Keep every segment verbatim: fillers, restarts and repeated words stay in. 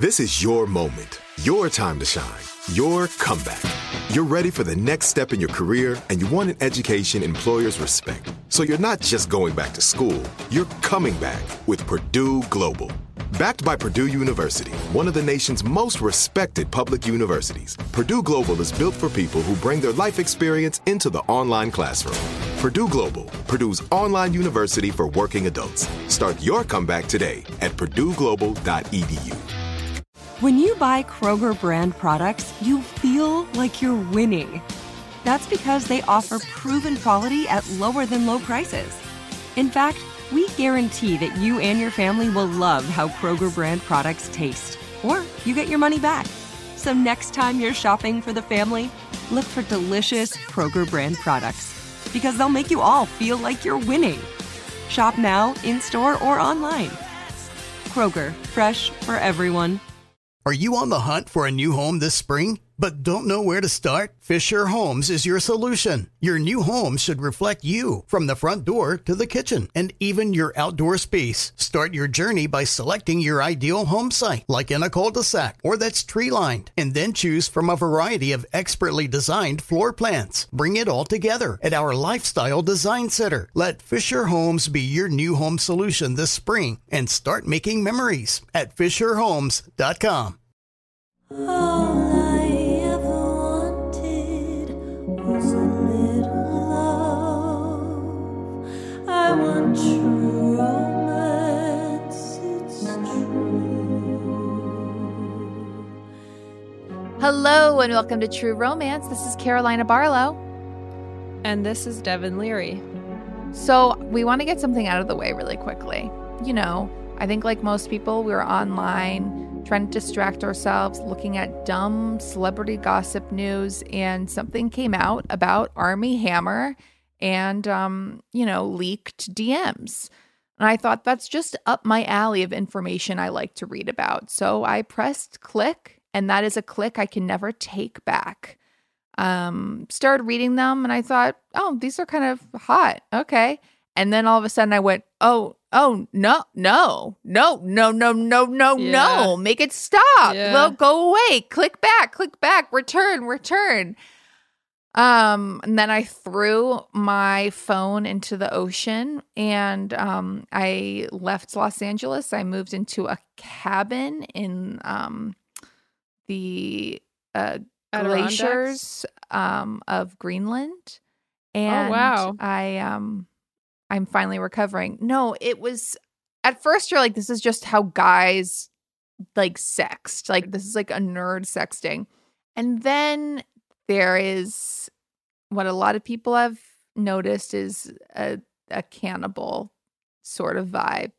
This is your moment, your time to shine, your comeback. You're ready for the next step in your career, and you want an education employers respect. So you're not just going back to school, you're coming back with Purdue Global. Backed by Purdue University, one of the nation's most respected public universities, Purdue Global is built for people who bring their life experience into the online classroom. Purdue Global, Purdue's online university for working adults. Start your comeback today at purdue global dot e d u. When you buy Kroger brand products, you feel like you're winning. That's because they offer proven quality at lower than low prices. In fact, we guarantee that you and your family will love how Kroger brand products taste, or you get your money back. So next time you're shopping for the family, look for delicious Kroger brand products, because they'll make you all feel like you're winning. Shop now, in-store, or online. Kroger, fresh for everyone. Are you on the hunt for a new home this spring, but don't know where to start? Fisher Homes is your solution. Your new home should reflect you, from the front door to the kitchen, and even your outdoor space. Start your journey by selecting your ideal home site, like in a cul-de-sac or that's tree-lined, and then choose from a variety of expertly designed floor plans. Bring it all together at our Lifestyle Design Center. Let Fisher Homes be your new home solution this spring, and start making memories at fisher homes dot com. All I ever wanted was a little love. I want true romance, it's true. Hello and welcome to True Romance. This is Carolina Barlow. And this is Devin Leary. So we want to get something out of the way really quickly. You know, I think like most people, we were online trying to distract ourselves, looking at dumb celebrity gossip news, and something came out about Armie Hammer and, um, you know, leaked D Ms. And I thought that's just up my alley of information I like to read about. So I pressed click, and that is a click I can never take back. Um, started reading them, and I thought, oh, these are kind of hot. Okay. And then all of a sudden I went, oh, oh, no, no, no, no, no, no, no, Yeah. no. Make it stop. Yeah. Well, go away. Click back, click back, return, return. Um, and then I threw my phone into the ocean, and um, I left Los Angeles. I moved into a cabin in um, the uh, Adirondacks? glaciers um, of Greenland. And Oh, wow. I um I'm finally recovering. No, it was at first you're like, this is just how guys like sext. Like this is like a nerd sexting. And then there is what a lot of people have noticed is a, a cannibal sort of vibe.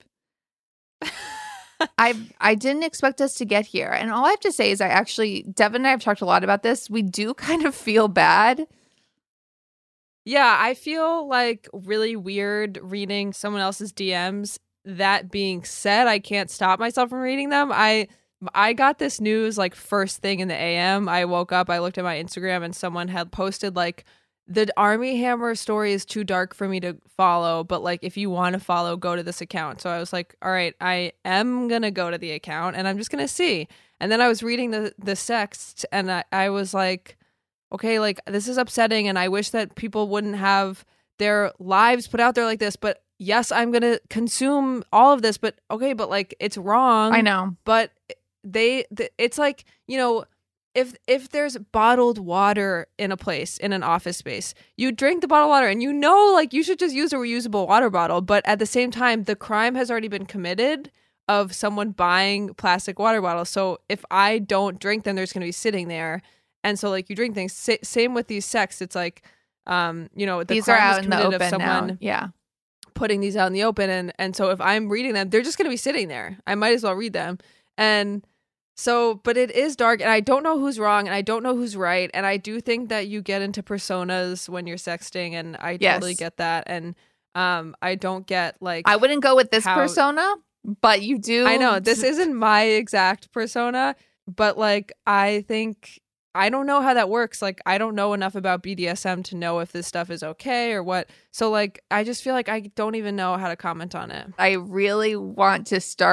I I didn't expect us to get here. And all I have to say is I actually, Devin and I have talked a lot about this. We do kind of feel bad. Yeah, I feel like really weird reading someone else's D Ms. That being said, I can't stop myself from reading them. I I got this news like first thing in the A M. I woke up, I looked at my Instagram, and someone had posted like, the Armie Hammer story is too dark for me to follow, but like if you want to follow, go to this account. So I was like, all right, I am gonna go to the account and I'm just gonna see. And then I was reading the the sext, and I, I was like, okay, like this is upsetting, and I wish that people wouldn't have their lives put out there like this. But yes, I'm gonna consume all of this. But okay, but like it's wrong. I know. But they, th- it's like, you know, if if there's bottled water in a place, in an office space, you drink the bottled water, and you know, like you should just use a reusable water bottle. But at the same time, the crime has already been committed of someone buying plastic water bottles. So if I don't drink them, they're just gonna be sitting there. And so, like, you drink things. Sa- same with these sex. It's like, um, you know, the These are crime out was in the committed open of someone now. Yeah. putting these out in the open. And, and so if I'm reading them, they're just going to be sitting there. I might as well read them. And so, but it is dark, and I don't know who's wrong, and I don't know who's right. And I do think that you get into personas when you're sexting, and I Yes. totally get that. And um, I don't get, like... I wouldn't go with this how- persona, but you do. I know, this isn't my exact persona, but, like, I think... I don't know how that works. Like, I don't know enough about B D S M to know if this stuff is okay or what. So, like, I just feel like I don't even know how to comment on it. I really want to start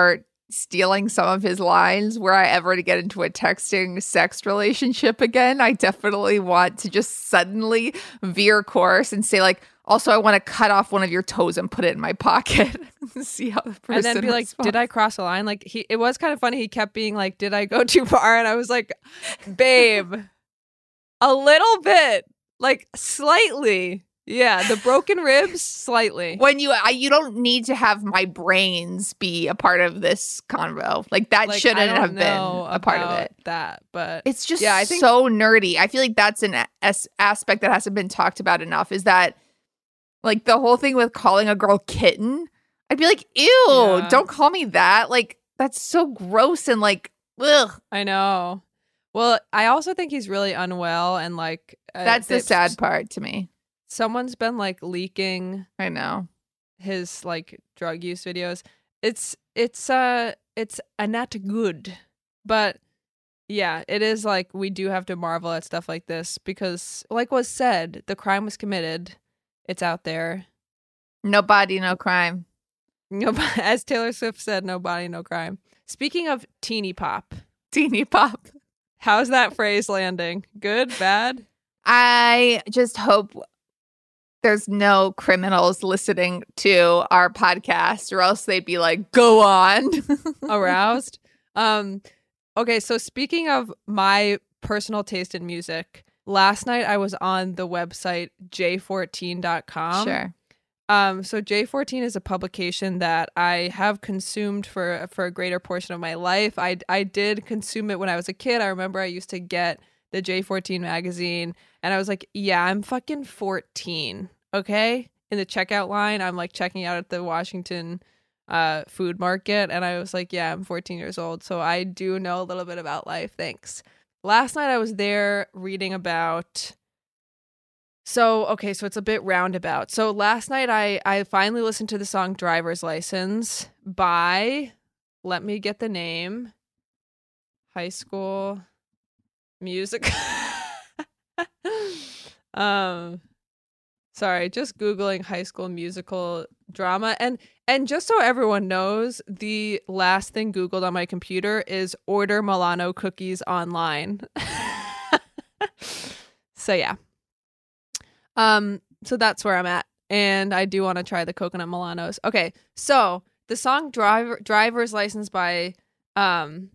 stealing some of his lines. Were I ever to get into a texting sex relationship again, I definitely want to just suddenly veer course and say like, also, I want to cut off one of your toes and put it in my pocket. See how the person And then be like, responds. did I cross a line? Like he, it was kind of funny. He kept being like, did I go too far? And I was like, babe, a little bit, like slightly. Yeah, the broken ribs, slightly. When you, I, you don't need to have my brains be a part of this convo. Like that Like, I shouldn't don't have been know a part of about it. That, but It's just yeah, I think so nerdy. I feel like that's an as- aspect that hasn't been talked about enough. Is that like the whole thing with calling a girl kitten? I'd be like, ew, Yeah. don't call me that. Like that's so gross and like, ugh. I know. Well, I also think he's really unwell and like uh, That's the they- sad part to me. Someone's been like leaking I know. his like drug use videos. It's it's uh it's uh, not good, but yeah, it is like we do have to marvel at stuff like this because, like was said, the crime was committed. It's out there. No body, no crime. No, as Taylor Swift said, no body, no crime. Speaking of teeny pop, Teeny pop. how's that phrase landing? Good, bad? I just hope there's no criminals listening to our podcast, or else they'd be like, go on. Aroused? Um, okay, so speaking of my personal taste in music, last night I was on the website j fourteen dot com. Sure. Um, so J fourteen is a publication that I have consumed for for a greater portion of my life. I I did consume it when I was a kid. I remember I used to get the J fourteen magazine, and I was like, yeah, I'm fucking fourteen, okay? In the checkout line, I'm like checking out at the Washington uh, food market, and I was like, yeah, I'm fourteen years old, so I do know a little bit about life. Thanks. Last night I was there reading about. So, okay, so it's a bit roundabout. So last night I, I finally listened to the song Driver's License by, let me get the name, High School Music. um, sorry, just Googling High School Musical drama. And, and just so everyone knows, the last thing Googled on my computer is order Milano cookies online. So yeah. Um, so that's where I'm at, and I do want to try the coconut Milanos. Okay, so the song "Driver Driver's License" by um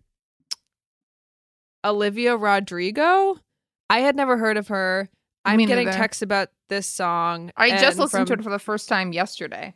Olivia Rodrigo. I had never heard of her. I'm Me getting neither. texts about this song. I just and listened from- to it for the first time yesterday.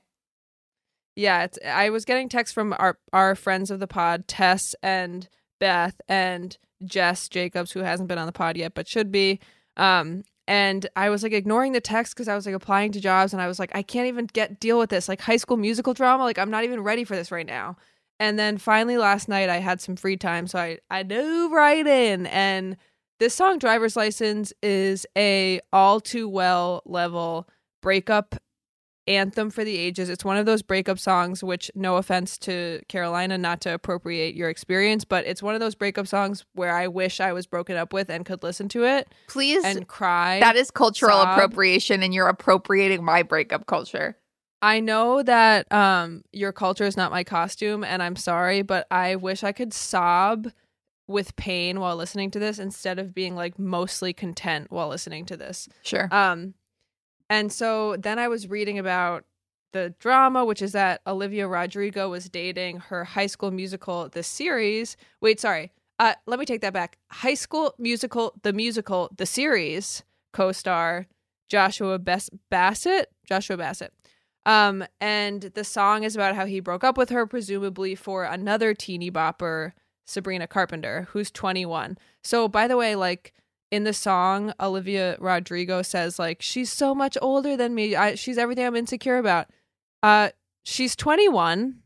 Yeah, it's, I was getting texts from our our friends of the pod, Tess and Beth and Jess Jacobs, who hasn't been on the pod yet but should be. Um, and I was like ignoring the text because I was like applying to jobs, and I was like, I can't even get deal with this like High School Musical drama. Like I'm not even ready for this right now. And then finally last night I had some free time, so I I dove right in. And this song "Driver's License" is a all too well level breakup anthem for the ages. It's one of those breakup songs, which, no offense to Carolina, not to appropriate your experience, but it's one of those breakup songs where I wish I was broken up with and could listen to it Please, and cry. that is cultural sob. appropriation, and you're appropriating my breakup culture. I know that um your culture is not my costume, and I'm sorry, but I wish I could sob with pain while listening to this instead of being like mostly content while listening to this. Sure. Um, and so then I was reading about the drama, which is that Olivia Rodrigo was dating her High School Musical, the series. Wait, sorry. Uh, let me take that back. High School Musical, the musical, the series co-star Joshua Bess- Bassett. Joshua Bassett. Um, and the song is about how he broke up with her, presumably for another teeny bopper, Sabrina Carpenter, who's twenty-one. So, by the way, like, in the song, Olivia Rodrigo says, like, she's so much older than me. I, she's everything I'm insecure about. Uh, she's twenty-one.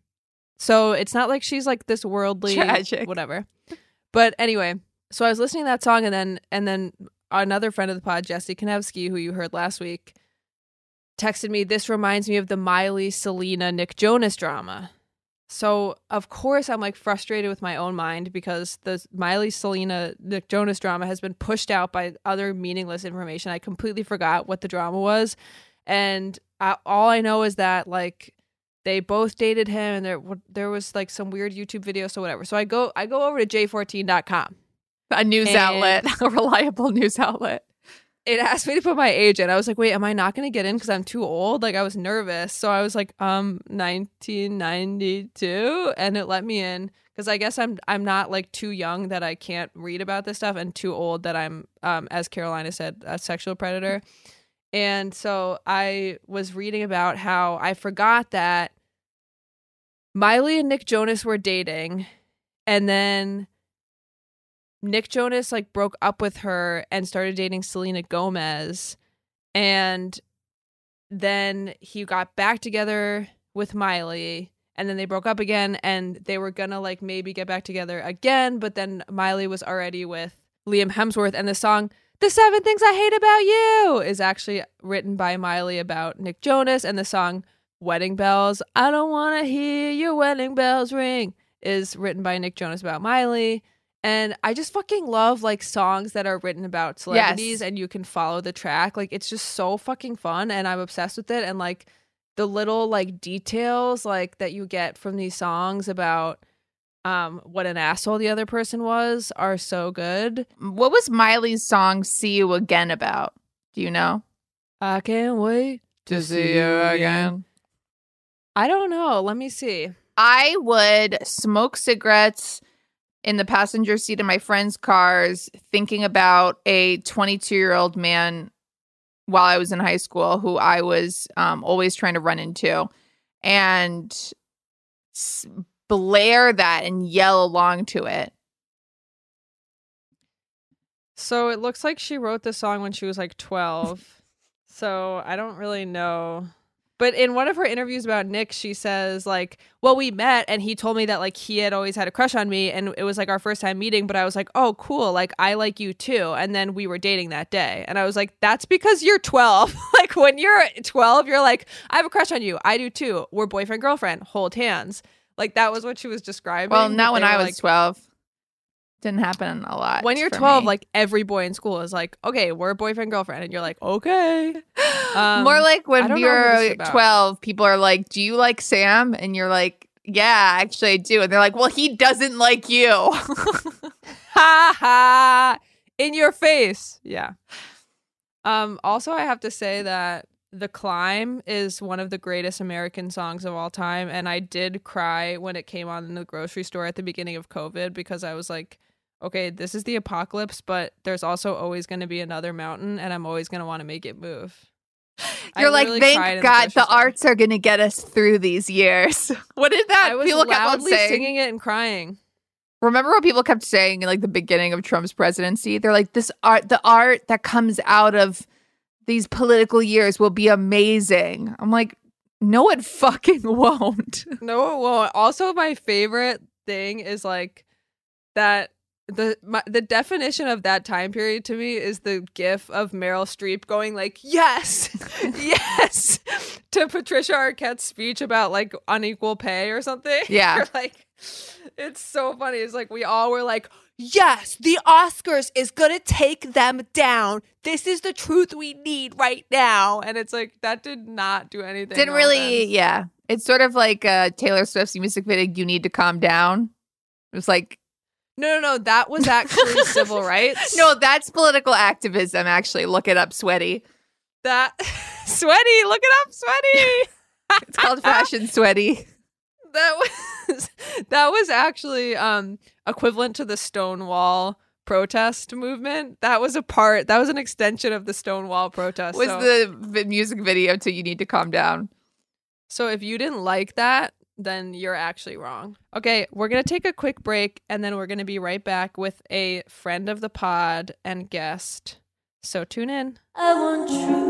So it's not like she's like this worldly Tragic. whatever. But anyway, so I was listening to that song, and then and then another friend of the pod, Jesse Konevsky, who you heard last week, texted me, this reminds me of the Miley, Selena, Nick Jonas drama. So, of course, I'm like frustrated with my own mind because the Miley, Selena, Nick Jonas drama has been pushed out by other meaningless information. I completely forgot what the drama was. And I, all I know is that, like, they both dated him, and there there was like some weird YouTube video, so whatever. So I go I go over to j fourteen dot com, a news and outlet, a reliable news outlet. It asked me to put my age in. I was like, wait, am I not going to get in because I'm too old? Like, I was nervous. So I was like, um, nineteen ninety-two, and it let me in because I guess I'm I'm not like too young that I can't read about this stuff, and too old that I'm, um, as Carolina said, a sexual predator. And so I was reading about how I forgot that Miley and Nick Jonas were dating, and then Nick Jonas like broke up with her and started dating Selena Gomez, and then he got back together with Miley, and then they broke up again, and they were gonna like maybe get back together again, but then Miley was already with Liam Hemsworth, and the song The Seven Things I Hate About You is actually written by Miley about Nick Jonas, and the song Wedding Bells, I Don't Want to Hear Your Wedding Bells Ring, is written by Nick Jonas about Miley. And I just fucking love like songs that are written about celebrities, yes, and you can follow the track. Like, it's just so fucking fun, and I'm obsessed with it. And like the little like details like that you get from these songs about um what an asshole the other person was are so good. What was Miley's song "See You Again" about? Do you know? I can't wait to see you again. I don't know. Let me see. I would smoke cigarettes in the passenger seat of my friends' cars, thinking about a twenty-two-year-old man while I was in high school who I was um, always trying to run into, and s- blare that and yell along to it. So it looks like she wrote this song when she was like twelve. So I don't really know. But in one of her interviews about Nick, she says, like, well, we met and he told me that, like, he had always had a crush on me and it was, like, our first time meeting. But I was like, oh, cool. Like, I like you, too. And then we were dating that day. And I was like, that's because you're twelve. Like, when you're twelve, you're like, I have a crush on you. I do, too. We're boyfriend, girlfriend. Hold hands. Like, that was what she was describing. Well, not when I was like, twelve. Didn't happen a lot. When you're twelve, me. Like every boy in school is like, okay, we're boyfriend, girlfriend. And you're like, okay. Um, More like when you're twelve, people are like, do you like Sam? And you're like, yeah, actually I do. And they're like, well, he doesn't like you. Ha ha. In your face. Yeah. Um. Also, I have to say that The Climb is one of the greatest American songs of all time. And I did cry when it came on in the grocery store at the beginning of COVID because I was like, okay, this is the apocalypse, but there's also always going to be another mountain, and I'm always going to want to make it move. You're like, thank God the, the arts are going to get us through these years. What did that? I was people loudly kept singing it and crying. Remember what people kept saying in like the beginning of Trump's presidency? They're like, this art, the art that comes out of these political years will be amazing. I'm like, no, it fucking won't. No, it won't. Also, my favorite thing is like that. The my, the definition of that time period to me is the gif of Meryl Streep going like, yes, yes, to Patricia Arquette's speech about like unequal pay or something. Yeah. You're like, it's so funny. It's like we all were like, yes, the Oscars is going to take them down. This is the truth we need right now. And it's like, that did not do anything. Didn't really, then. Yeah. It's sort of like uh, Taylor Swift's music video, You Need to Calm Down. It was like, No, no, no. That was actually civil rights. No, that's political activism, actually. Look it up, Sweaty. That Sweaty, look it up, Sweaty. It's called Fashion Sweaty. That was that was actually um equivalent to the Stonewall protest movement. That was a part, that was an extension of the Stonewall protest. Was so. the v- music video to You Need to Calm Down. So if you didn't like that, then you're actually wrong. Okay, we're going to take a quick break, and then we're going to be right back with a friend of the pod and guest. So tune in. I want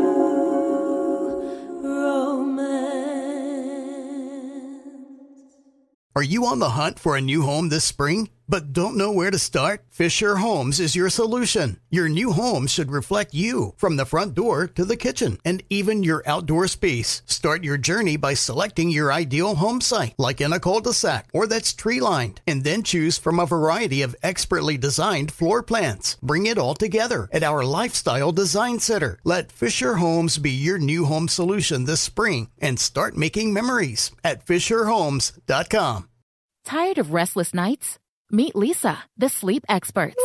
true romance. Are you on the hunt for a new home this spring? but don't know where to start? Fisher Homes is your solution. Your new home should reflect you from the front door to the kitchen and even your outdoor space. Start your journey by selecting your ideal home site, like in a cul-de-sac or that's tree-lined, and then choose from a variety of expertly designed floor plans. Bring it all together at our Lifestyle Design Center. Let Fisher Homes be your new home solution this spring and start making memories at fisher homes dot com. Tired of restless nights? Meet Lisa, the sleep experts.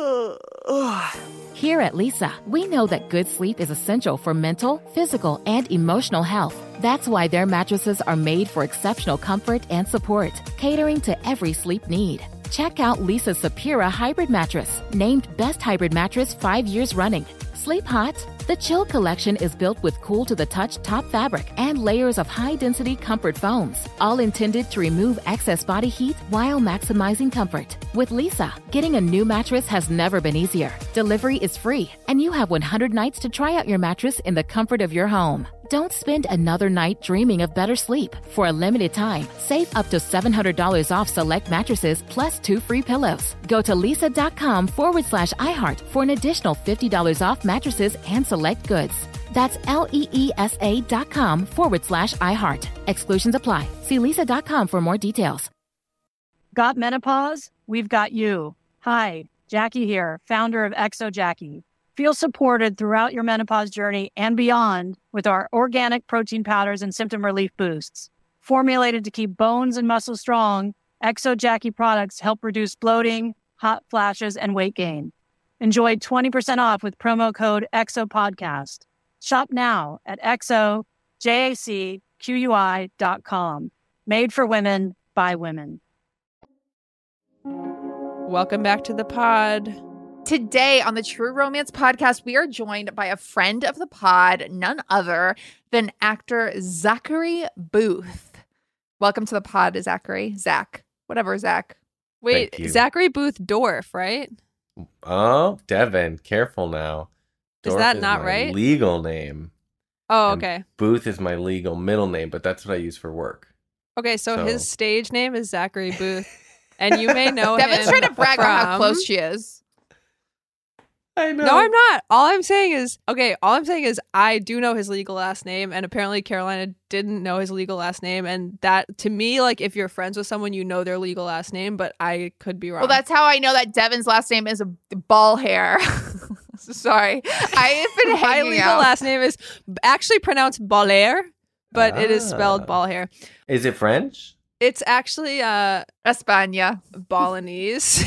Here at Lisa, we know that good sleep is essential for mental, physical, and emotional health. That's why their mattresses are made for exceptional comfort and support, catering to every sleep need. Check out Lisa's Sapira Hybrid Mattress, named Best Hybrid Mattress five years running. Sleep hot? The Chill Collection is built with cool-to-the-touch top fabric and layers of high-density comfort foams, all intended to remove excess body heat while maximizing comfort. With Lisa, getting a new mattress has never been easier. Delivery is free, and you have one hundred nights to try out your mattress in the comfort of your home. Don't spend another night dreaming of better sleep. For a limited time, save up to seven hundred dollars off select mattresses plus two free pillows. Go to lisa.com forward slash iHeart for an additional fifty dollars off mattresses and select goods. That's L-E-E-S-A dot com forward slash iHeart. Exclusions apply. See lisa.com for more details. Got menopause? We've got you. Hi, Jackie here, founder of Exo Jackie. Feel supported throughout your menopause journey and beyond with our organic protein powders and symptom relief boosts. Formulated to keep bones and muscles strong, Exo Jackie products help reduce bloating, hot flashes, and weight gain. Enjoy twenty percent off with promo code EXOPODCAST. Shop now at exo jacqui dot com. Made for women, by women. Welcome back to the pod. Today on the True Romance Podcast, we are joined by a friend of the pod, none other than actor Zachary Booth. Welcome to the pod, Zachary. Zach. Whatever, Zach. Wait, Zachary Booth Dorff, right? Oh, Devin, careful now. Is Dorff that is not my right? Legal name. Oh, And okay. Booth is my legal middle name, but that's what I use for work. Okay, so, So- his stage name is Zachary Booth, and you may know Devin's him trying to brag on how from- close she is. I know. No, I'm not. All I'm saying is, okay, all I'm saying is I do know his legal last name, and apparently Carolina didn't know his legal last name, and that, to me, like, if you're friends with someone, you know their legal last name, but I could be wrong. Well, that's how I know that Devin's last name is ball hair. Sorry. I have been My hanging legal out. last name is actually pronounced Balair, but it is spelled Ah. ball hair. Is it French? It's actually uh España. Balinese.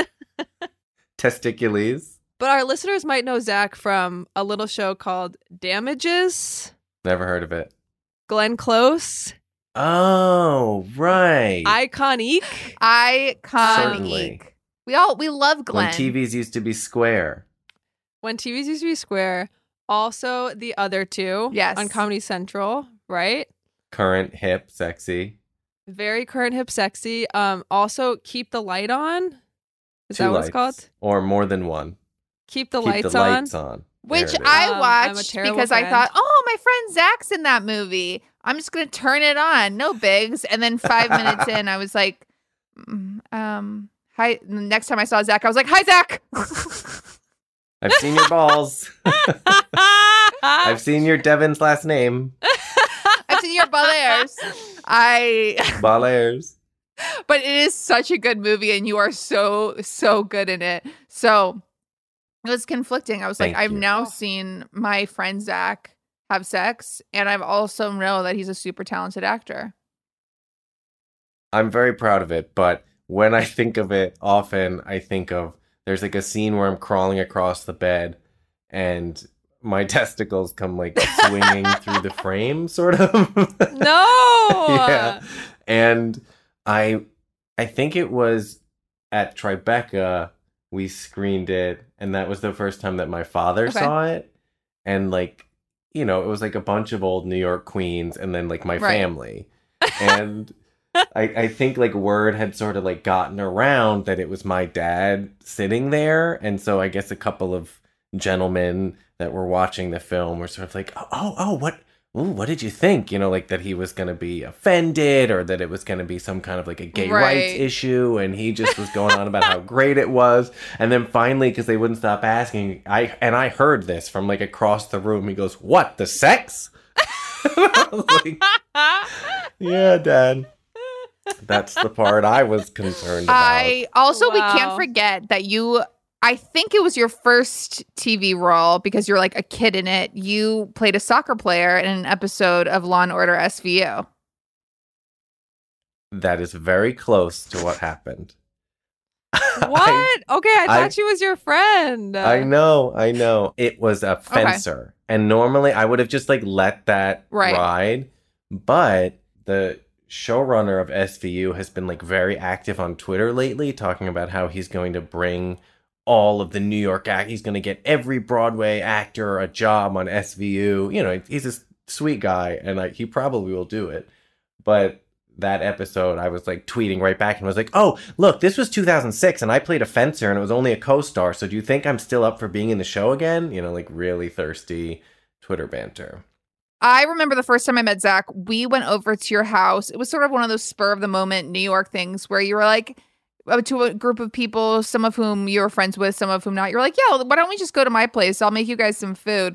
Testicules? But our listeners might know Zach from a little show called Damages, Never heard of it. Glenn Close, Oh, right. Iconique. Iconic. Certainly. We all we love Glenn. When T Vs used to be square. When T Vs used to be square. Also, the other two. Yes. On Comedy Central, right? Current, hip, sexy. Very current, hip, sexy. Um, also, Keep the Light On. Is Two that what it's lights. called? Or more than one. Keep the Keep Lights the On. lights on. Which There it is. I Um, I'm a watched terrible because I friend. thought, oh, my friend Zach's in that movie. I'm just going to turn it on. No bigs. And then five minutes in, I was like, mm, um, hi. The next time I saw Zach, I was like, hi, Zach. I've seen your balls. I've seen your Devin's last name. I've seen your ballers. I, Ballers. but it is such a good movie and you are so, so good in it. So it was conflicting. I was Thank like, I've you. now seen my friend Zach have sex and I've also know that he's a super talented actor. I'm very proud of it, but when I think of it, often I think of there's like a scene where I'm crawling across the bed and my testicles come like swinging through the frame, sort of. No. Yeah. And I I think it was at Tribeca we screened it, and that was the first time that my father Okay. saw it. And like, you know, it was like a bunch of old New York queens and then like my Right. family. And I, I think like word had sort of like gotten around that it was my dad sitting there. And so I guess a couple of gentlemen that were watching the film were sort of like, oh, oh, oh what ooh, what did you think? You know, like that he was going to be offended or that it was going to be some kind of like a gay Right. rights issue. And he just was going on about how great it was. And then finally, because they wouldn't stop asking, I and I heard this from like across the room. He goes, what, the sex? I was like, yeah, Dad. That's the part I was concerned about. I also, we Wow. can't forget that you, I think it was your first T V role because you're like a kid in it. You played a soccer player in an episode of Law and Order S V U. That is very close to what happened. What? okay, I thought I- she was your friend. I know, I know. It was a fencer. And normally I would have just like let that Right. ride. But the showrunner of S V U has been like very active on Twitter lately, talking about how he's going to bring all of the New York act. He's going to get every Broadway actor a job on S V U. You know, he's a sweet guy and like he probably will do it. But that episode, I was like tweeting right back and was like, oh, look, this was two thousand six and I played a fencer and it was only a co-star. So do you think I'm still up for being in the show again? You know, like really thirsty Twitter banter. I remember the first time I met Zach, we went over to your house. It was sort of one of those spur of the moment New York things where you were like, uh, to a group of people, some of whom you were friends with, some of whom not. You're like, yeah, why don't we just go to my place? I'll make you guys some food.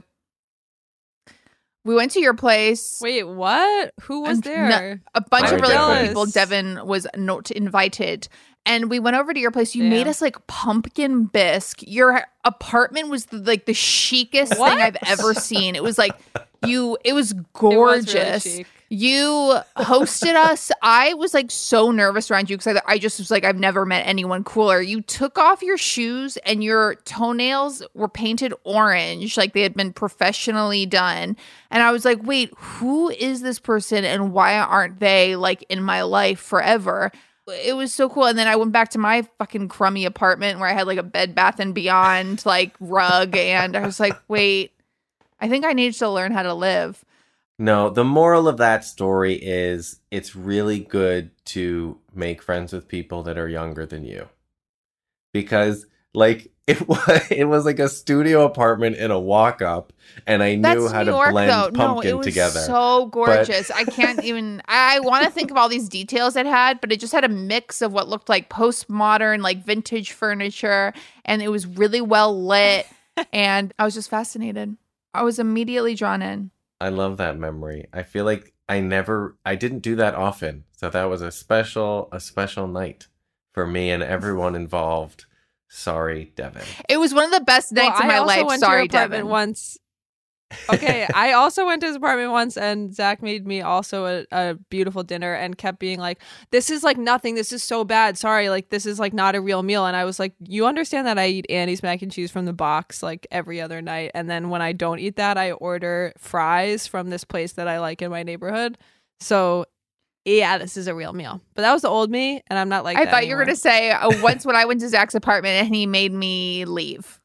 We went to your place. Wait, what? Who was And there? no- a bunch I'm of really cool jealous. people. Devin was not invited. And we went over to your place. You Damn. made us like pumpkin bisque. Your apartment was the, like the chicest What? thing I've ever seen. It was like you, it was It was gorgeous. really chic. You hosted us. I was like so nervous around you because I, I just was like, I've never met anyone cooler. You took off your shoes and your toenails were painted orange, like they had been professionally done. And I was like, wait, who is this person and why aren't they like in my life forever? It was so cool. And then I went back to my fucking crummy apartment where I had like a Bed Bath and Beyond like rug. And I was like, wait, I think I need to learn how to live. No, the moral of that story is it's really good to make friends with people that are younger than you. Because like it was it was like a studio apartment in a walk up and I knew That's how New to York, blend though. No, pumpkin it was together. so gorgeous. I can't even. I want to think of all these details it had, but it just had a mix of what looked like postmodern, like vintage furniture, and it was really well lit. And I was just fascinated. I was immediately drawn in. I love that memory. I feel like I never I didn't do that often. So that was a special a special night for me and everyone involved. Sorry, Devin. It was one of the best Well, nights of I my also life. went Sorry, to your apartment Devin. once. Okay, I also went to his apartment once, and Zach made me also a, a beautiful dinner, and kept being like, "This is like nothing. This is so bad. Sorry, like this is like not a real meal." And I was like, "You understand that I eat Annie's mac and cheese from the box like every other night, and then when I don't eat that, I order fries from this place that I like in my neighborhood. So." Yeah, this is a real meal. But that was the old me, and I'm not like I that thought you were anymore. going to say uh, once when I went to Zach's apartment and he made me leave.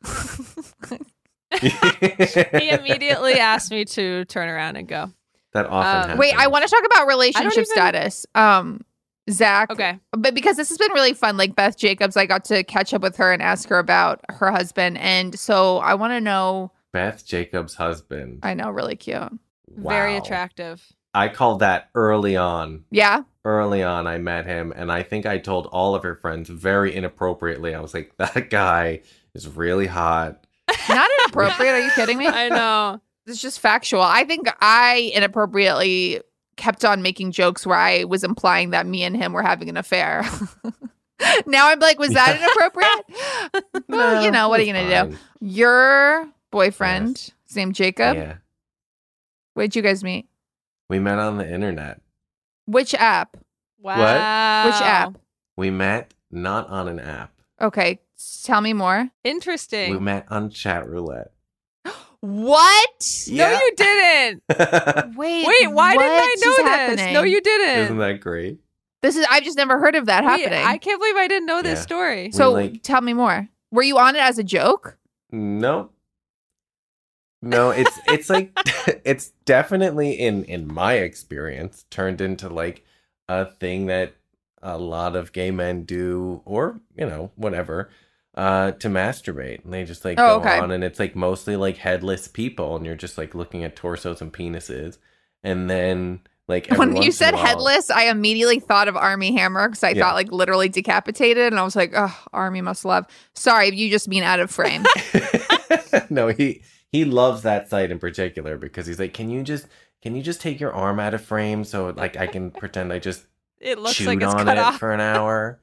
He immediately asked me to turn around and go. That often Um, happens. Wait, I want to talk about relationship even- status. Um, Zach. Okay. But because this has been really fun, like Beth Jacobs, I got to catch up with her and ask her about her husband. And so I want to know, Beth Jacobs' husband. I know, really cute. Very Wow. attractive. I called that early on. Yeah. Early on, I met him, and I think I told all of her friends very inappropriately. I was like, that guy is really hot. Not inappropriate. Are you kidding me? I know. It's just factual. I think I inappropriately kept on making jokes where I was implying that me and him were having an affair. Now I'm like, was that inappropriate? Well, you know, what are you going to do? Fine. Your boyfriend, Yes. his name Jacob. Yeah. Where'd you guys meet? We met on the internet. Which app? Wow. Which app? We met not on an app. Okay, tell me more. Interesting. We met on chat roulette. What? No, you didn't. Wait, Wait, why didn't I what know is this? happening? No, you didn't. Isn't that great? This is I've just never heard of that Wait, happening. I can't believe I didn't know this Yeah. story. We, so like- tell me more. Were you on it as a joke? No. No, it's it's like it's definitely in in my experience turned into like a thing that a lot of gay men do, or you know whatever, uh to masturbate. And they just like Oh, go okay. on, and it's like mostly like headless people, and you're just like looking at torsos and penises, and then like When every you once said in a while- headless, I immediately thought of Army Hammer because I Yeah. thought like literally decapitated, and I was like, oh, Army must love. Sorry, you just mean out of frame. No, he he loves that site in particular because he's like, can you just can you just take your arm out of frame so like I can pretend I just It looks chewed like it's on cut it off. for an hour?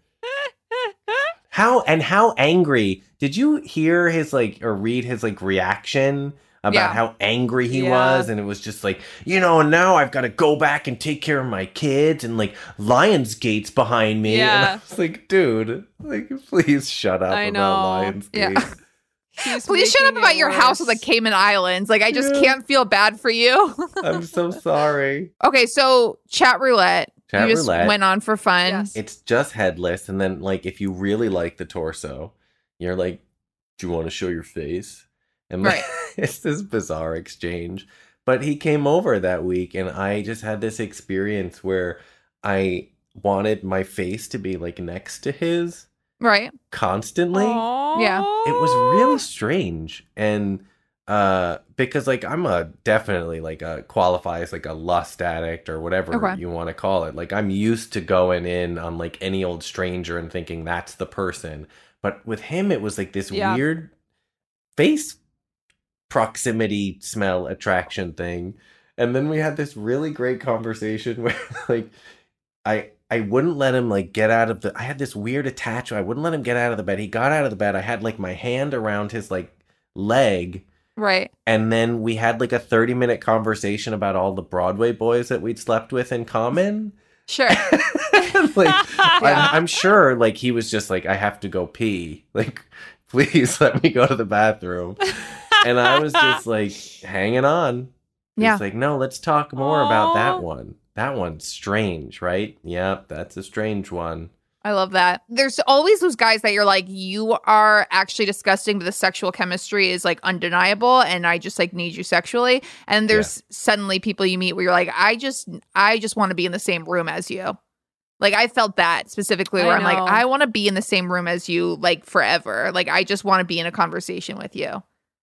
How and how angry did you hear his like or read his like reaction about Yeah. how angry he Yeah. was? And it was just like, you know, and now I've got to go back and take care of my kids and like Lionsgate's behind me. And I Yeah. was like, dude, like please shut up I about know. Lionsgate. Yeah. He's Please shut up making about it your house on the worse. Cayman Islands. Like, I just Yeah. can't feel bad for you. I'm so sorry. Okay, so chat roulette. Chat you just roulette. went on for fun. Yes. It's just headless, and then like if you really like the torso, you're like, "Do you want to show your face?" And like, Right. it's this bizarre exchange. But he came over that week, and I just had this experience where I wanted my face to be like next to his Right. constantly. Yeah. It was really strange, and uh, because like I'm a definitely like a qualifies like a lust addict or whatever Okay. you want to call it. Like I'm used to going in on like any old stranger and thinking that's the person, but with him it was like this Yeah. weird face proximity smell attraction thing, and then we had this really great conversation where like I. I wouldn't let him like get out of the I had this weird attachment. I wouldn't let him get out of the bed. He got out of the bed. I had like my hand around his like leg, Right. and then we had like a thirty minute conversation about all the Broadway boys that we'd slept with in common. Sure. Like I'm, I'm sure like he was just like, I have to go pee. Like, please let me go to the bathroom. And I was just like hanging on. Yeah. It's like, no, let's talk more about Aw. that one. That one's strange, right? Yep, that's a strange one. I love that. There's always those guys that you're like, you are actually disgusting, but the sexual chemistry is like undeniable, and I just like need you sexually. And there's suddenly people you meet where you're like, I just, I just want to be in the same room as you. Like I felt that specifically, where I I'm like, know. I want to be in the same room as you, like forever. Like I just want to be in a conversation with you.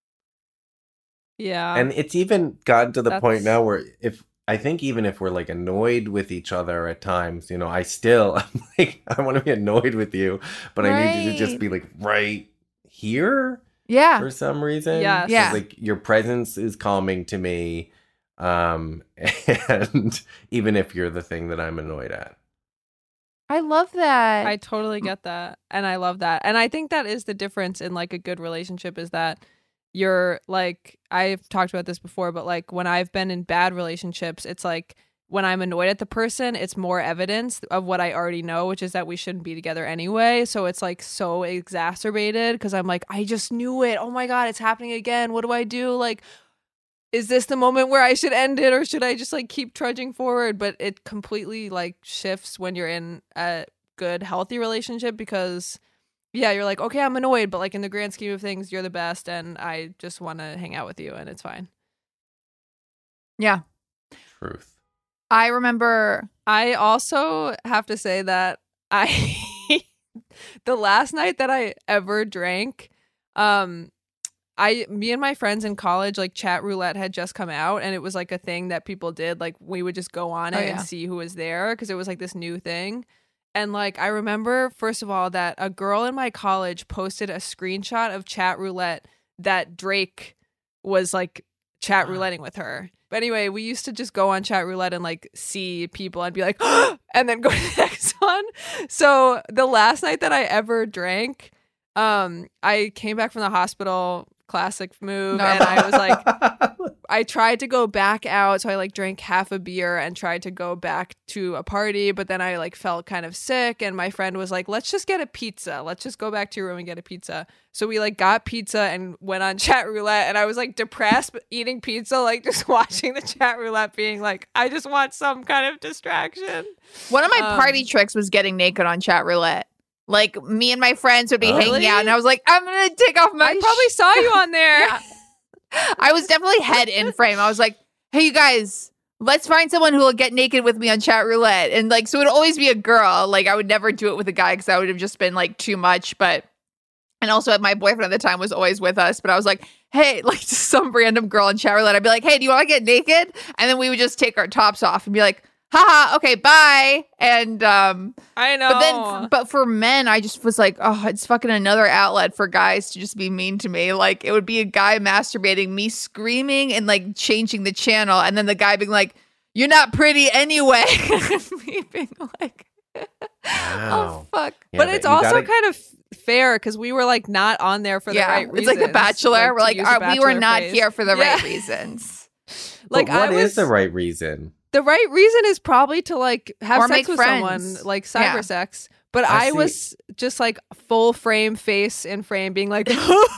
Yeah. And it's even gotten to the point That's- now where if I think even if we're like annoyed with each other at times, you know, I still I'm like I want to be annoyed with you, but I need you to just Right. be like right here Yeah. for some reason. Yes. 'Cause, Yeah. like your presence is calming to me, um, and even if you're the thing that I'm annoyed at. I love that. I totally get that. And I love that. And I think that is the difference in like a good relationship is that you're like, I've talked about this before, but like when I've been in bad relationships, it's like when I'm annoyed at the person, it's more evidence of what I already know, which is that we shouldn't be together anyway. So it's like so exacerbated because I'm like, I just knew it. Oh my God, it's happening again. What do I do? Like, is this the moment where I should end it or should I just like keep trudging forward? But it completely like shifts when you're in a good, healthy relationship because yeah, you're like, okay, I'm annoyed, but like in the grand scheme of things, you're the best and I just want to hang out with you and it's fine. yeah. Truth. I remember. I also have to say that I the last night that I ever drank, um I me and my friends in college, like chat roulette had just come out and it was like a thing that people did. Like we would just go on it Oh, and yeah. see who was there because it was like this new thing. And like I remember, first of all, that a girl in my college posted a screenshot of chat roulette that Drake was like chat rouletting with her. But anyway, we used to just go on chat roulette and like see people and be like, and then go to the next one. So the last night that I ever drank, um, I came back from the hospital, classic move, No. and I was like, I tried to go back out, so I like drank half a beer and tried to go back to a party, but then I like felt kind of sick and my friend was like, let's just get a pizza. Let's just go back to your room and get a pizza. So we like got pizza and went on chat roulette and I was like depressed but eating pizza, like just watching the chat roulette being like, I just want some kind of distraction. One of my Um, party tricks was getting naked on chat roulette. Like me and my friends would be Oh, hanging really? out, and I was like, I'm gonna take off my. I probably saw you on there. Yeah. I was definitely head in frame. I was like, hey, you guys, let's find someone who will get naked with me on chat roulette. And like, so it would always be a girl. Like, I would never do it with a guy because that would have just been like too much. But, and also my boyfriend at the time was always with us. But I was like, hey, like just some random girl in chat roulette, I'd be like, hey, do you want to get naked? And then we would just take our tops off and be like, haha, okay, bye. And um I know. But then but for men, I just was like, oh, it's fucking another outlet for guys to just be mean to me. Like it would be a guy masturbating, me screaming and like changing the channel, and then the guy being like, you're not pretty anyway. Me being like, Wow. oh fuck. Yeah, but it's you also gotta- kind of fair because we were like not on there for yeah, the right it's reasons. like The Bachelor. we're to like, use all the right, we were Bachelor not phrase. here for the Yeah. right reasons. Like But what I is was the right reason? the right reason is probably to like have Or sex make with friends. someone, like cyber Yeah. sex. But I I, see. was just like full frame face in frame being like,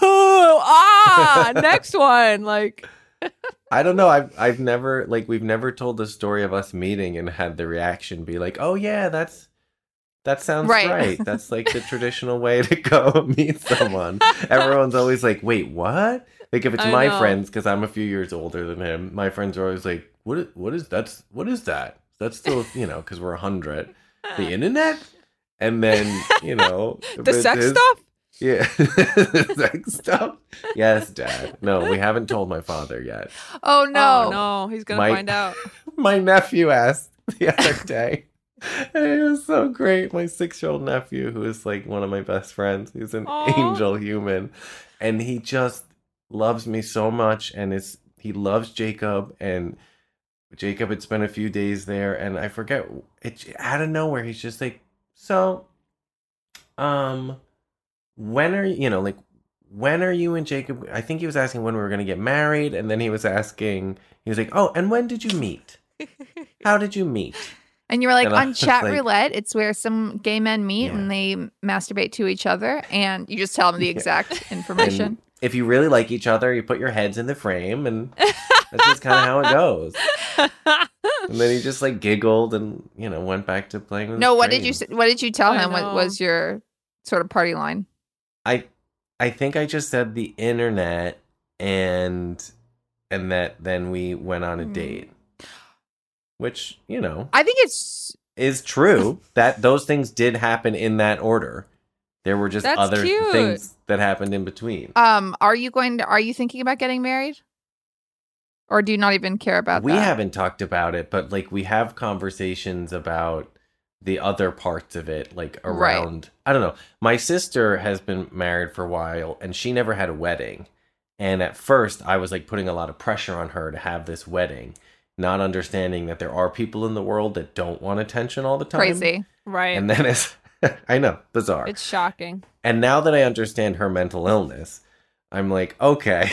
ah, next one. Like, I don't know. I've I've never like we've never told the story of us meeting and had the reaction be like, oh yeah, that's that sounds Right. right. That's like the traditional way to go meet someone. Everyone's always like, wait, what? Like if it's I my know. friends, because I'm a few years older than him, my friends are always like, what? i- What is that's what is that? That's still you know because we're a hundred. The internet, and then you know the it's sex his- stuff? Yeah, sex stuff. Yes, Dad. No, we haven't told my father yet. Oh no. Oh, no. He's going to My- find out. My nephew asked the other day. And it was so great. My six-year-old nephew, who is like one of my best friends, he's an Aw. angel human, and he just loves me so much. And is he loves Jacob, and Jacob had spent a few days there, and I forget it out of nowhere. He's just like, so, um, when are you? You know, like. When are you and Jacob? I think he was asking when we were going to get married. And then he was asking, he was like, oh, and when did you meet? How did you meet? And you were like, And I on was chat like- roulette, it's where some gay men meet Yeah. and they masturbate to each other, and you just tell them the Yeah. exact information. And if you really like each other, you put your heads in the frame, and that's just kind of how it goes. And then he just like giggled and, you know, went back to playing with No, his what did you dreams. s- what did you tell I him? What know. was your sort of party line? I I think I just said the internet, and and that then we went on a Hmm. date. Which, you know, I think it's is true that those things did happen in that order. There were just That's other cute. things that happened in between. um are you going to are you thinking about getting married? Or do you not even care about we that? haven't talked about it, but like we have conversations about the other parts of it, like Right. around, I don't know. My sister has been married for a while, and she never had a wedding. And at first, I was like putting a lot of pressure on her to have this wedding, not understanding that there are people in the world that don't want attention all the time. Crazy. Right. And then it's, I know, bizarre. It's shocking. And now that I understand her mental illness, I'm like, okay,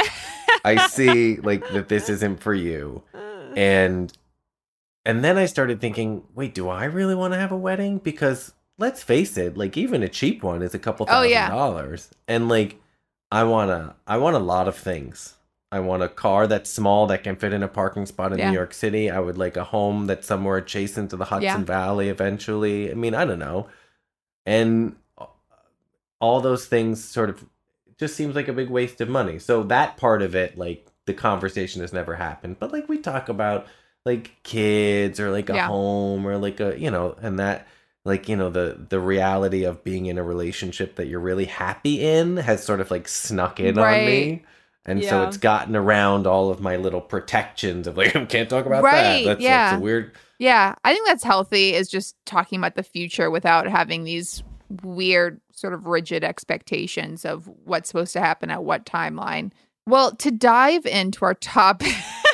I see like that this isn't for you. And and then I started thinking, wait, do I really want to have a wedding? Because let's face it, like even a cheap one is a couple Oh, thousand yeah. dollars. And like I want to I want a lot of things. I want a car that's small that can fit in a parking spot in Yeah. New York City. I would like a home that's somewhere adjacent to the Hudson Yeah. Valley eventually. I mean, I don't know. And all those things sort of just seems like a big waste of money. So that part of it, like the conversation has never happened. But like we talk about like kids or like a Yeah. home or like a, you know, and that like, you know, the the reality of being in a relationship that you're really happy in has sort of like snuck in on Right. me. And so Yeah. it's gotten around all of my little protections of like, I can't talk about Right, that. That's, yeah. that's a weird. Yeah, I think that's healthy, is just talking about the future without having these weird sort of rigid expectations of what's supposed to happen at what timeline. Well, to dive into our topic.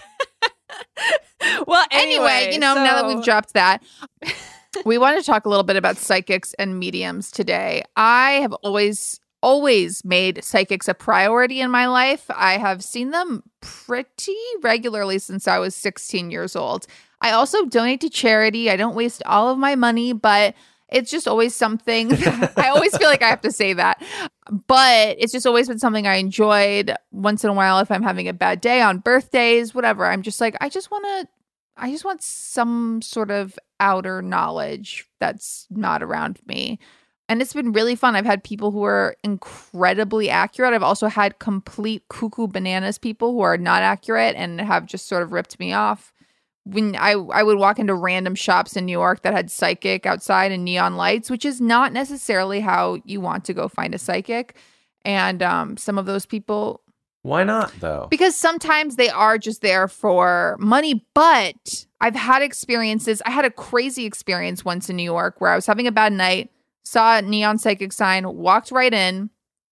Well, Anyway, anyway, you know, now that so- we've dropped that, we want to talk a little bit about psychics and mediums today. I have always, always made psychics a priority in my life. I have seen them pretty regularly since I was sixteen years old. I also donate to charity. I don't waste all of my money, but it's just always something. that- I always feel like I have to say that. But it's just always been something I enjoyed. Once in a while, if I'm having a bad day on birthdays, whatever, I'm just like, I just want to, I just want some sort of outer knowledge that's not around me. And it's been really fun. I've had people who are incredibly accurate. I've also had complete cuckoo bananas people who are not accurate and have just sort of ripped me off. When I, I would walk into random shops in New York that had psychic outside and neon lights, which is not necessarily how you want to go find a psychic. And um, some of those people Why not, though? Because sometimes they are just there for money, but I've had experiences. I had a crazy experience once in New York where I was having a bad night, saw a neon psychic sign, walked right in.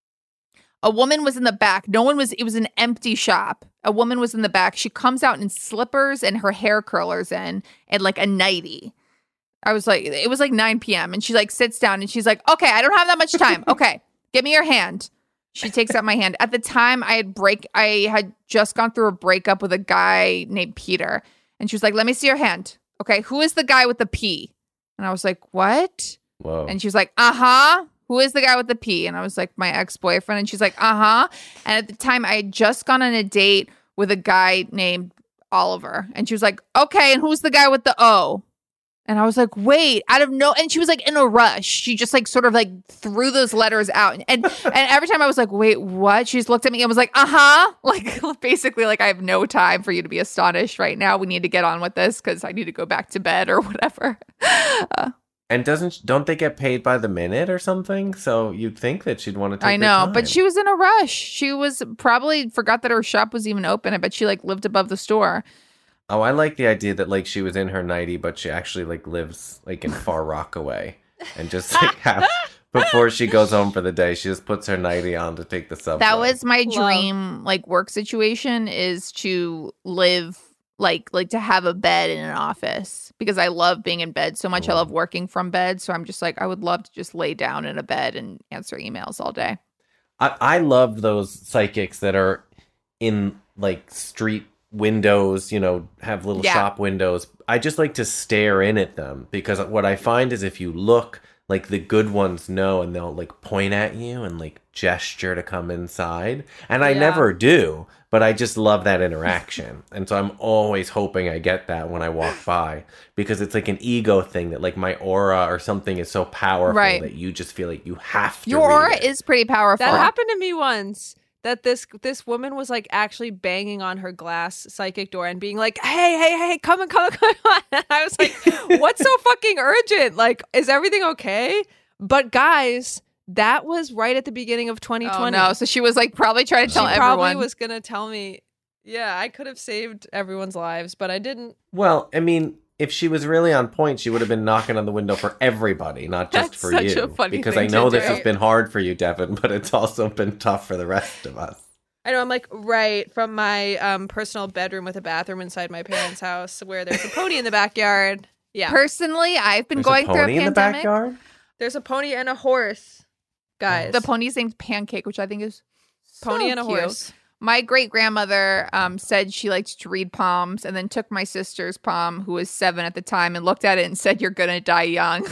A woman was in the back. No one was, it was an empty shop. A woman was in the back. She comes out in slippers and her hair curlers in and like a nightie. I was like, it was like nine p.m. and she like sits down and she's like, okay, I don't have that much time. Okay, give me your hand. She takes out my hand. At the time, I had break. I had just gone through a breakup with a guy named Peter. And she was like, let me see your hand. Okay, who is the guy with the P? And I was like, what? Whoa. And she was like, uh-huh. Who is the guy with the P? And I was like, my ex-boyfriend. And she's like, uh-huh. And at the time, I had just gone on a date with a guy named Oliver. And she was like, okay, and who's the guy with the O? And I was like, wait, out of no, and she was like in a rush. She just like sort of like threw those letters out. And and, and every time I was like, wait, what? She just looked at me and was like, uh-huh. Like basically like, I have no time for you to be astonished right now. We need to get on with this because I need to go back to bed or whatever. Uh, and doesn't, don't they get paid by the minute or something? So you'd think that she'd want to take I know, her but time. she was in a rush. She was probably forgot that her shop was even open. I bet she like lived above the store. Oh, I like the idea that like she was in her nightie, but she actually like lives like in Far Rockaway, and just like have, before she goes home for the day, she just puts her nightie on to take the subway. That was my Love. dream, like work situation, is to live like like to have a bed in an office because I love being in bed so much. I love working from bed, so I'm just like I would love to just lay down in a bed and answer emails all day. I I love those psychics that are in like street windows, you know, have little Yeah. shop windows. I just like to stare in at them because what I find is if you look, like the good ones know and they'll like point at you and like gesture to come inside. And I Yeah. never do, but I just love that interaction. And so I'm always hoping I get that when I walk by because it's like an ego thing that like my aura or something is so powerful Right. that you just feel like you have to Your read aura it. is pretty powerful. That happened to me once. That this this woman was like actually banging on her glass psychic door and being like, "Hey, hey, hey, come on, come on, come on!" And I was like, "What's so fucking urgent? Like, is everything okay?" But guys, that was right at the beginning of twenty twenty. Oh no! So she was like probably trying to She tell probably everyone. was gonna tell me. Yeah, I could have saved everyone's lives, but I didn't. Well, I mean, if she was really on point, she would have been knocking on the window for everybody, not just That's for such you. a funny because thing I know to this do. has been hard for you, Devin, but it's also been tough for the rest of us. I know. I'm like right from my um, personal bedroom with a bathroom inside my parents' house, where there's a pony in the backyard. Yeah, Personally, I've been There's going a through a pony in the pandemic. backyard? there's a pony and a horse, guys. The pony's named Pancake, which I think is pony so and a cute. horse. My great grandmother um, said she liked to read palms, and then took my sister's palm, who was seven at the time, and looked at it and said, "You're gonna die young."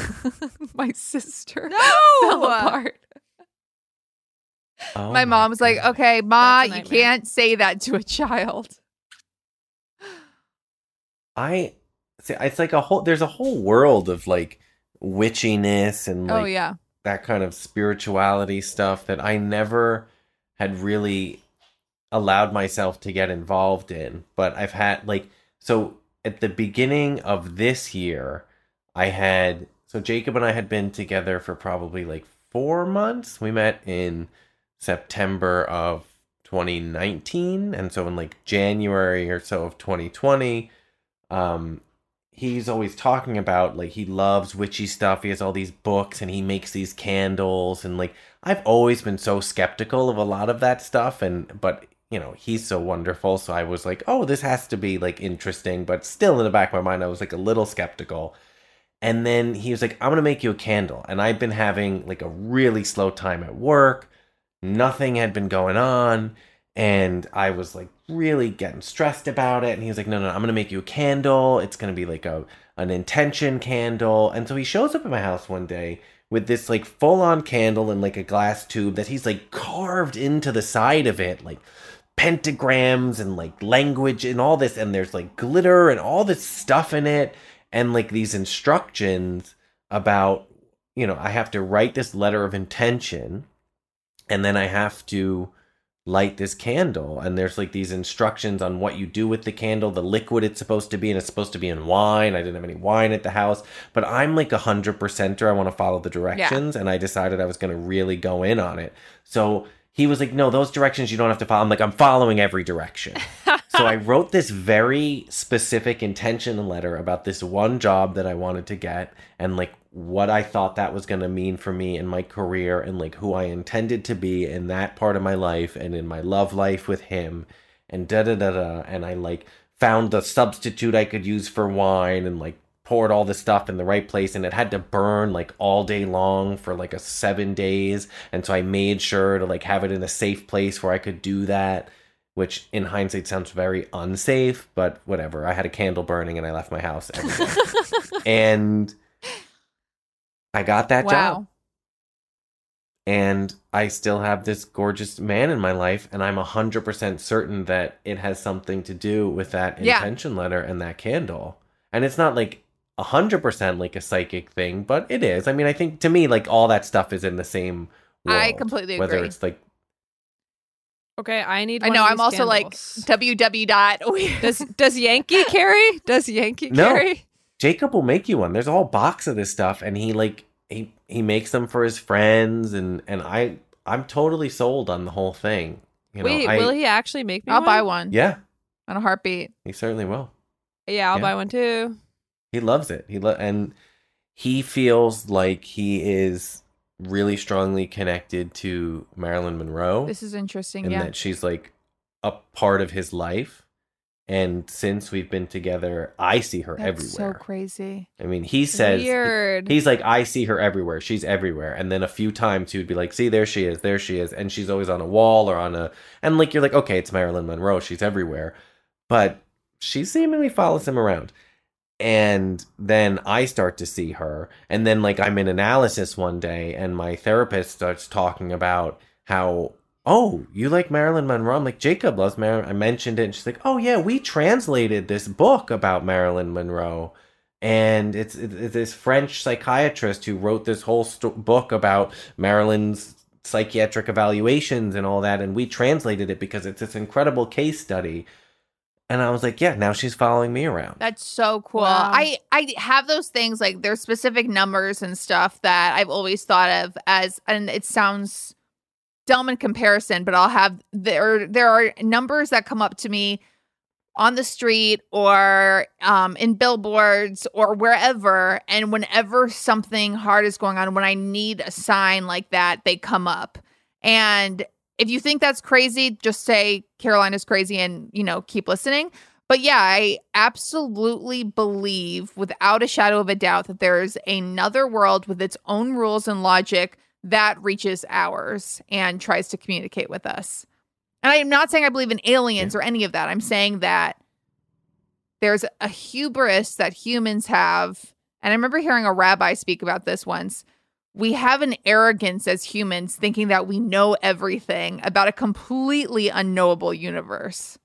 My sister No! fell apart. Oh my mom was like, God. "Okay, Ma, That's a you nightmare. can't say that to a child." I see. It's like a whole. There's a whole world of like witchiness and like oh yeah, that kind of spirituality stuff that I never had really allowed myself to get involved in. But I've had like so at the beginning of this year, I had so Jacob and I had been together for probably like four months. We met in September of twenty nineteen, and so in like January or so of twenty twenty, um he's always talking about like he loves witchy stuff. He has all these books and he makes these candles, and like I've always been so skeptical of a lot of that stuff, and but you know, he's so wonderful, so I was like, oh, this has to be like interesting, but still in the back of my mind I was like a little skeptical. And then he was like, I'm gonna make you a candle. And I'd been having like a really slow time at work. Nothing had been going on. And I was like really getting stressed about it. And he was like, no, no, I'm gonna make you a candle. It's gonna be like a an intention candle. And so he shows up at my house one day with this like full-on candle in like a glass tube that he's like carved into the side of it, like pentagrams and like language and all this. And there's like glitter and all this stuff in it. And like these instructions about, you know, I have to write this letter of intention, and then I have to light this candle. And there's like these instructions on what you do with the candle, the liquid it's supposed to be, and it's supposed to be in wine. I didn't have any wine at the house, but I'm like a hundred percenter. I want to follow the directions. Yeah. And I decided I was going to really go in on it. So he was like, no, those directions you don't have to follow. I'm like, I'm following every direction. So I wrote this very specific intention letter about this one job that I wanted to get and like what I thought that was going to mean for me in my career and like who I intended to be in that part of my life and in my love life with him and da da da da. And I like found the substitute I could use for wine and like poured all the stuff in the right place, and it had to burn like all day long for like a seven days. And so I made sure to like have it in a safe place where I could do that, which in hindsight sounds very unsafe, but whatever. I had a candle burning and I left my house every day. And I got that Wow. job. And I still have this gorgeous man in my life, and I'm one hundred percent certain that it has something to do with that Yeah. intention letter and that candle. And it's not like one hundred percent like a psychic thing, but it is. I mean, I think to me, like all that stuff is in the same world. I completely Whether agree. it's like, Okay, I need. I one know. of I'm these also candles. like W W dot. Does does Yankee carry? Does Yankee No. carry? Jacob will make you one. There's a whole box of this stuff, and he like he he makes them for his friends, and and I I'm totally sold on the whole thing. You know, Wait, I, will he actually make me I'll one? buy one Yeah, on a heartbeat. he certainly will. Yeah, I'll Yeah. buy one too. He loves it. He lo- and he feels like he is really strongly connected to Marilyn Monroe, This is interesting. and Yeah. that she's like a part of his life. And since we've been together, I see her That's everywhere. so crazy. I mean, he says Weird. he's like, I see her everywhere. She's everywhere. And then a few times he would be like, see, there she is, there she is, and she's always on a wall or on a, and like you're like, okay, it's Marilyn Monroe. She's everywhere, but she seemingly follows him around. And then I start to see her. And then, like, I'm in analysis one day, and my therapist starts talking about how, oh, you like Marilyn Monroe? I'm like, Jacob loves Marilyn. I mentioned it, and she's like, oh, yeah, we translated this book about Marilyn Monroe. And it's, it's this French psychiatrist who wrote this whole sto- book about Marilyn's psychiatric evaluations and all that. And we translated it because it's this incredible case study. And I was like, yeah, now she's following me around. That's so cool. Wow. I I have those things, like there's specific numbers and stuff that I've always thought of as, and it sounds dumb in comparison, but I'll have there there are numbers that come up to me on the street or um, in billboards or wherever, and whenever something hard is going on, when I need a sign like that, they come up. And if you think that's crazy, just say Carolina's crazy and, you know, keep listening. But yeah, I absolutely believe without a shadow of a doubt that there's another world with its own rules and logic that reaches ours and tries to communicate with us. And I'm not saying I believe in aliens or any of that. I'm saying that there's a hubris that humans have. And I remember hearing a rabbi speak about this once. We have an arrogance as humans thinking that we know everything about a completely unknowable universe.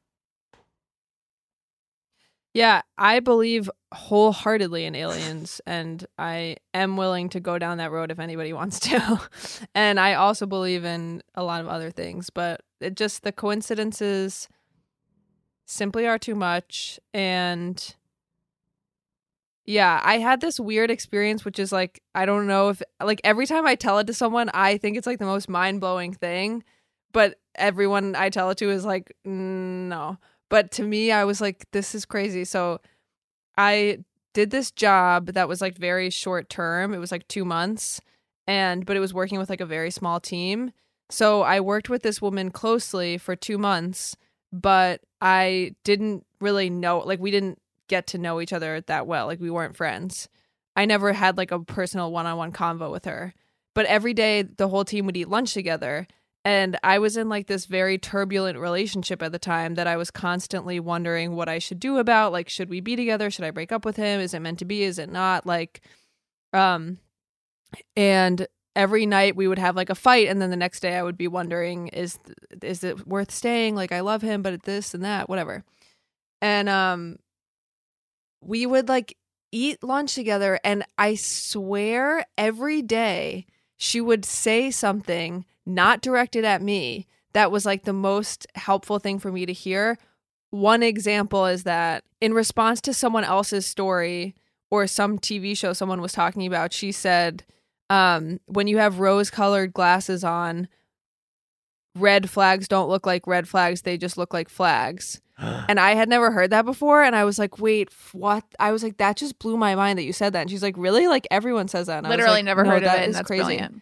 Yeah, I believe wholeheartedly in aliens, and I am willing to go down that road if anybody wants to. And I also believe in a lot of other things, but it just the coincidences simply are too much. And yeah, I had this weird experience, which is like, I don't know if, like, every time I tell it to someone, I think it's like the most mind-blowing thing, but everyone I tell it to is like, mm, no. But to me, I was like, this is crazy. So I did this job that was like very short term. It was like two months. And, but it was working with like a very small team. So I worked with this woman closely for two months, but I didn't really know, like we didn't get to know each other that well. Like we weren't friends. I never had like a personal one-on-one convo with her. But every day the whole team would eat lunch together. And I was in like this very turbulent relationship at the time that I was constantly wondering what I should do about. Like, should we be together? Should I break up with him? Is it meant to be? Is it not? Like, um, and every night we would have like a fight. And then the next day I would be wondering, is, is it worth staying? Like, I love him, but this and that, whatever. And, um, we would like eat lunch together. And I swear every day she would say something not directed at me that was like the most helpful thing for me to hear. One example is that in response to someone else's story or some T V show someone was talking about, she said, um, when you have rose-colored glasses on, red flags don't look like red flags, they just look like flags. And I had never heard that before, and I was like, wait, what? I was like, that just blew my mind that you said that. And she's like, really? Like, everyone says that. And Literally I was like, never no, heard of that it, and is that's crazy. brilliant.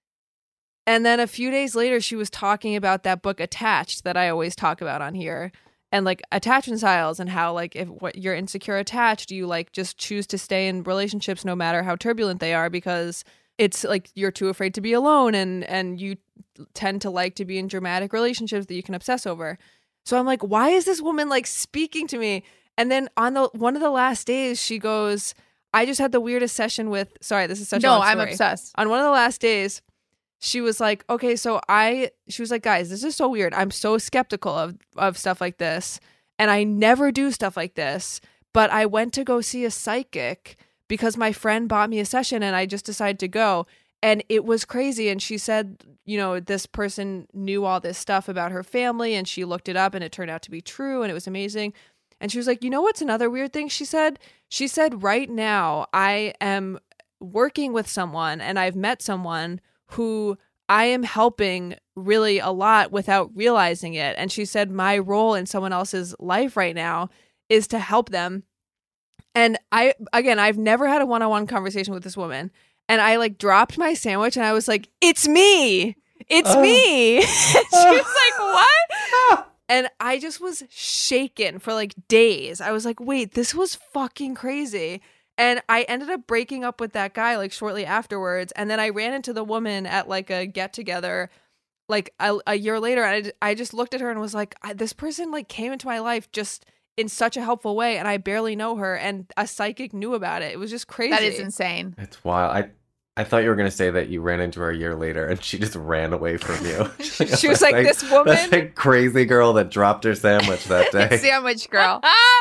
And then a few days later, she was talking about that book Attached that I always talk about on here, and like attachment styles, and how like if what you're insecure attached, you like just choose to stay in relationships no matter how turbulent they are, because it's like you're too afraid to be alone, and and you tend to like to be in dramatic relationships that you can obsess over. So I'm like, why is this woman like speaking to me? And then on the one of the last days, she goes, I just had the weirdest session with, sorry, this is such a No, long I'm story. obsessed. On one of the last days, she was like, okay, so I, she was like, guys, this is so weird. I'm so skeptical of, of stuff like this. And I never do stuff like this. But I went to go see a psychic because my friend bought me a session, and I just decided to go. And it was crazy. And she said, you know, this person knew all this stuff about her family, and she looked it up, and it turned out to be true, and it was amazing. And she was like, you know what's another weird thing she said? She said, right now I am working with someone, and I've met someone who I am helping really a lot without realizing it. And she said, my role in someone else's life right now is to help them. And I, again, I've never had a one-on-one conversation with this woman. And I like dropped my sandwich, and I was like, it's me. It's uh, me. She was like, what? And I just was shaken for like days. I was like, wait, this was fucking crazy. And I ended up breaking up with that guy like shortly afterwards. And then I ran into the woman at like a get together like a, a year later. And I, I just looked at her and was like, I, this person like came into my life just in such a helpful way. And I barely know her. And a psychic knew about it. It was just crazy. That is insane. It's wild. I I thought you were going to say that you ran into her a year later and she just ran away from you. She was like, like, this woman. That's a crazy girl that dropped her sandwich that day. Sandwich girl.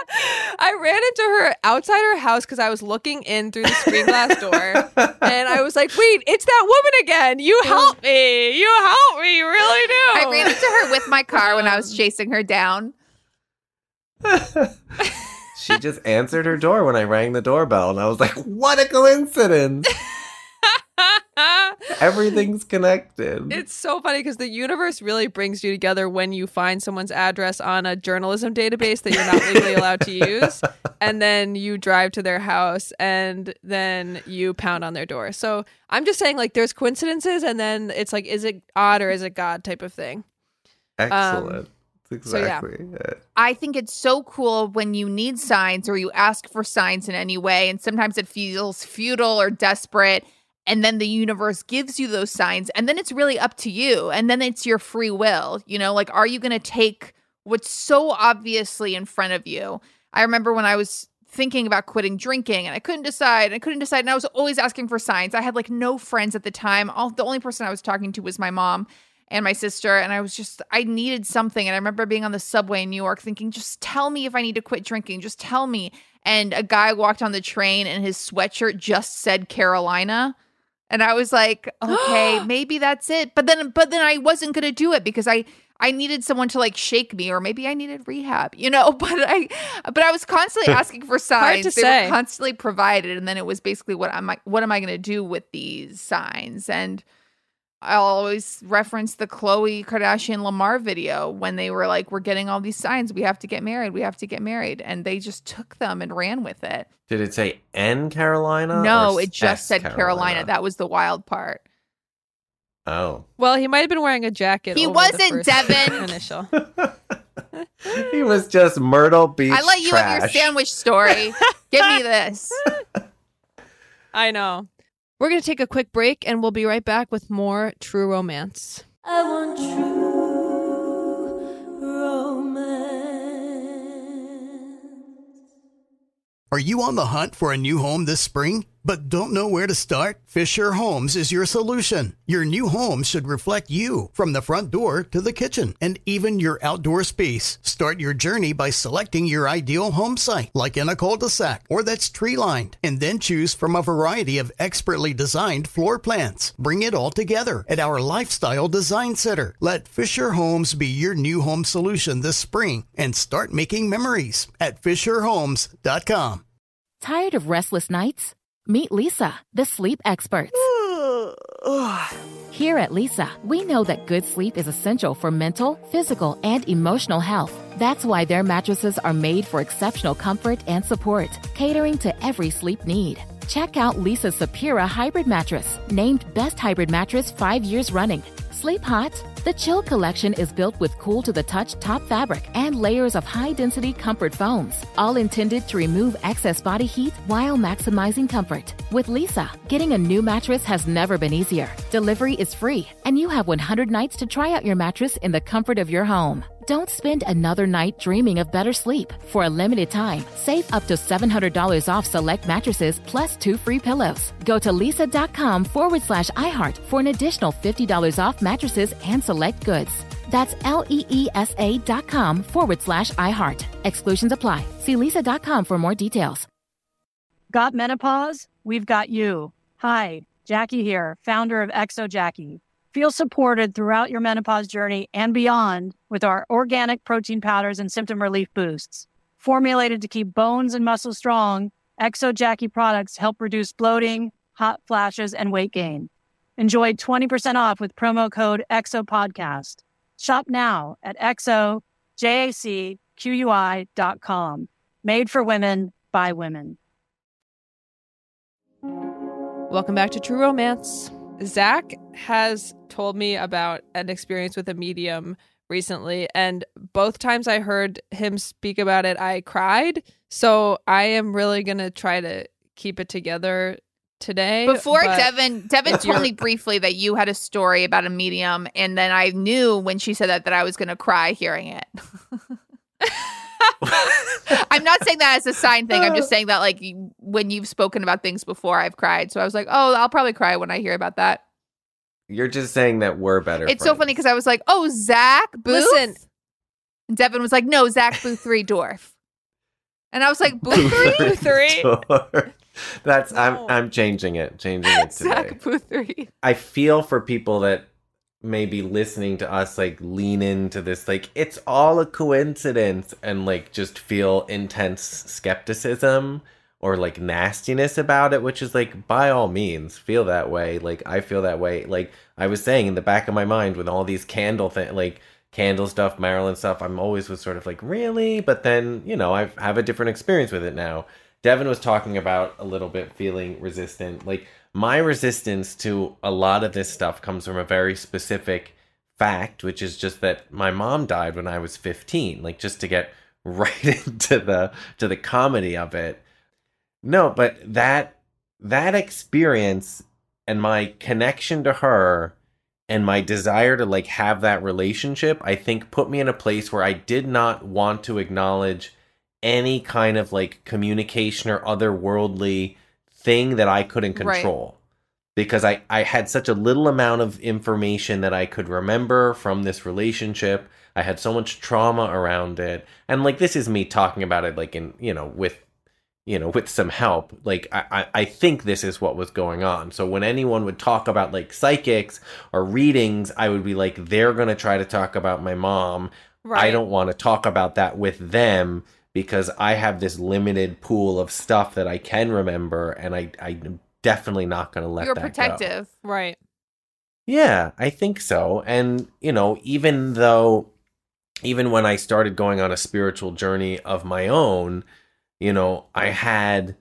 I ran into her outside her house because I was looking in through the screen glass door. And I was like, wait, it's that woman again. You help me. You help me. You really do. I ran into her with my car when I was chasing her down. She just answered her door when I rang the doorbell. And I was like, what a coincidence. Everything's connected. It's so funny because the universe really brings you together when you find someone's address on a journalism database that you're not legally allowed to use, and then you drive to their house, and then you pound on their door. So I'm just saying, like, there's coincidences, and then it's like, is it odd or is it God type of thing? Excellent. Um, Exactly. So, yeah. I think it's so cool when you need signs or you ask for signs in any way, and sometimes it feels futile or desperate, and then the universe gives you those signs, and then it's really up to you, and then it's your free will. You know, like, are you going to take what's so obviously in front of you? I remember when I was thinking about quitting drinking, and I couldn't decide, and I couldn't decide, and I was always asking for signs. I had like no friends at the time. All the only person I was talking to was my mom and my sister, and I was just, I needed something. And I remember being on the subway in New York thinking, just tell me if I need to quit drinking, just tell me. And a guy walked on the train and his sweatshirt just said Carolina. And I was like, okay, maybe that's it. But then, but then I wasn't going to do it because I, I needed someone to like shake me, or maybe I needed rehab, you know, but I, but I was constantly asking for signs. Hard to they say. were constantly provided. And then it was basically, what am I, what am I going to do with these signs? And I'll always reference the Khloe Kardashian Lamar video when they were like, we're getting all these signs. We have to get married. We have to get married. And they just took them and ran with it. Did it say N Carolina? No, or it just S said Carolina. Carolina. That was the wild part. Oh. Well, he might have been wearing a jacket. He over wasn't, the first Devin. Initial. He was just Myrtle Beach I let you trash. have your sandwich story. Give me this. I know. We're going to take a quick break, and we'll be right back with more True Romance. I want true romance. Are you on the hunt for a new home this spring, but don't know where to start? Fisher Homes is your solution. Your new home should reflect you, from the front door to the kitchen, and even your outdoor space. Start your journey by selecting your ideal home site, like in a cul-de-sac or that's tree-lined, and then choose from a variety of expertly designed floor plans. Bring it all together at our Lifestyle Design Center. Let Fisher Homes be your new home solution this spring, and start making memories at fisher homes dot com. Tired of restless nights? Meet Lisa, the sleep experts. Here at Lisa, we know that good sleep is essential for mental, physical, and emotional health. That's why their mattresses are made for exceptional comfort and support, catering to every sleep need. Check out Lisa's Sapira Hybrid Mattress, named Best Hybrid Mattress five years running. Sleep hot? The Chill Collection is built with cool-to-the-touch top fabric and layers of high-density comfort foams, all intended to remove excess body heat while maximizing comfort. With Lisa, getting a new mattress has never been easier. Delivery is free, and you have one hundred nights to try out your mattress in the comfort of your home. Don't spend another night dreaming of better sleep. For a limited time, save up to seven hundred dollars off select mattresses plus two free pillows. Go to lisa.com forward slash iHeart for an additional fifty dollars off mattresses and select goods. That's L-E-E-S-A dot com forward slash iHeart. Exclusions apply. See lisa.com for more details. Got menopause? We've got you. Hi, Jackie here, founder of Exo Jackie. Feel supported throughout your menopause journey and beyond with our organic protein powders and symptom relief boosts. Formulated to keep bones and muscles strong, Exo Jackie products help reduce bloating, hot flashes, and weight gain. Enjoy twenty percent off with promo code EXOPODCAST. Shop now at exo jacqui dot com. Made for women, by women. Welcome back to True Romance. Zach has told me about an experience with a medium recently, and both times I heard him speak about it, I cried. So I am really going to try to keep it together today. Before Devin, Devin told me briefly that you had a story about a medium, and then I knew when she said that that I was going to cry hearing it. I'm not saying that as a sign thing. I'm just saying that, like, when you've spoken about things before, I've cried. So I was like, oh, I'll probably cry when I hear about that. You're just saying that we're better It's friends. so funny because I was like, oh, Zach Booth? Listen. And Devin was like, no, Zach Booth three Dwarf. And I was like, Booth three? Booth three? That's No. I'm I'm changing it. Changing it today. Zach Booth three. I feel for people that may be listening to us like lean into this, like it's all a coincidence, and like just feel intense skepticism or like nastiness about it, which is like, by all means, feel that way. Like I feel that way. Like I was saying, in the back of my mind with all these candle thing, like candle stuff, Marilyn stuff, I'm always was sort of like, really? But then, you know, I have a different experience with it now. Devin was talking about a little bit feeling resistant. Like my resistance to a lot of this stuff comes from a very specific fact, which is just that my mom died when I was fifteen. Like just to get right into the to the comedy of it. No, but that that experience and my connection to her and my desire to like have that relationship, I think put me in a place where I did not want to acknowledge any kind of like communication or otherworldly thing that I couldn't control. Right. Because I, I had such a little amount of information that I could remember from this relationship. I had so much trauma around it. And like, this is me talking about it like in, you know, with, you know, with some help. Like, I, I, I think this is what was going on. So when anyone would talk about like psychics or readings, I would be like, they're going to try to talk about my mom. Right. I don't want to talk about that with them, because I have this limited pool of stuff that I can remember, and I, I'm definitely not going to let You're that protective. go. Right. Yeah, I think so. And, you know, even though, even when I started going on a spiritual journey of my own, you know, I had,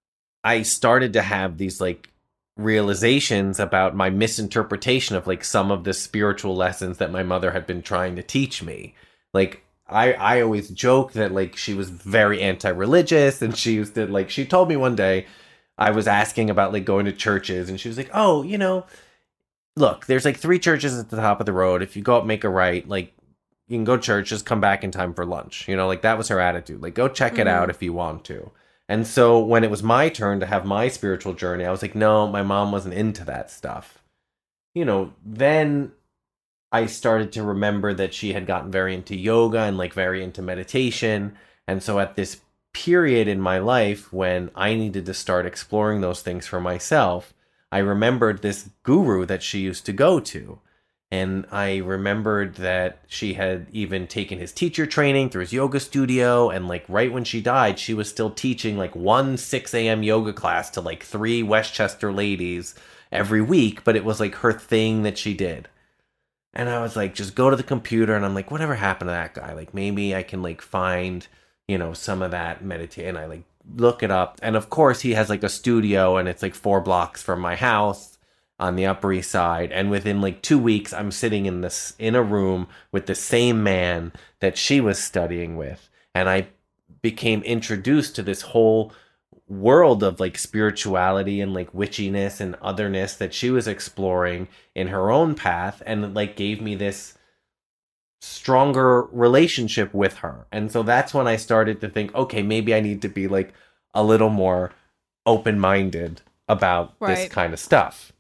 I started to have these, like, realizations about my misinterpretation of, like, some of the spiritual lessons that my mother had been trying to teach me. Like, I, I always joke that, like, she was very anti-religious, and she used to, like, she told me one day, I was asking about, like, going to churches, and she was like, oh, you know, look, there's, like, three churches at the top of the road. If you go up, make a right, like, you can go to church, just come back in time for lunch. You know, like, that was her attitude. Like, go check mm-hmm. it out if you want to. And so when it was my turn to have my spiritual journey, I was like, no, my mom wasn't into that stuff. You know, then I started to remember that she had gotten very into yoga and like very into meditation. And so at this period in my life when I needed to start exploring those things for myself, I remembered this guru that she used to go to. And I remembered that she had even taken his teacher training through his yoga studio. And like right when she died, she was still teaching like one six a.m. yoga class to like three Westchester ladies. every week, but it was like her thing that she did. And I was like, just go to the computer, and I'm like, whatever happened to that guy? Like, maybe I can like find, you know, some of that meditate. And I like look it up. And of course he has like a studio, and it's like four blocks from my house on the Upper East Side. And within like two weeks, I'm sitting in this, in a room with the same man that she was studying with. And I became introduced to this whole world of like spirituality and like witchiness and otherness that she was exploring in her own path, and it like gave me this stronger relationship with her. And so that's when I started to think, okay, maybe I need to be like a little more open-minded about Right. this kind of stuff.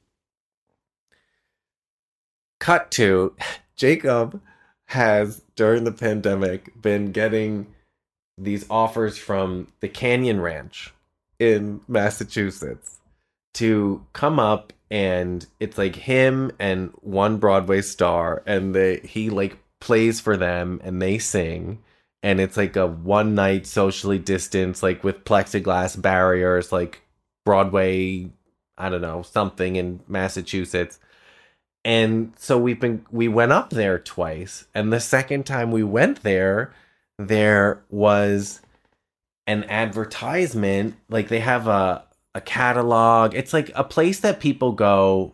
Cut to Jacob has during the pandemic been getting these offers from the Canyon Ranch in Massachusetts to come up, and it's like him and one Broadway star, and they he like plays for them and they sing, and it's like a one night socially distanced, like with plexiglass barriers, like Broadway, I don't know, something in Massachusetts. And so we've been we went up there twice, and the second time we went there, there was an advertisement. Like they have a a catalog. It's like a place that people go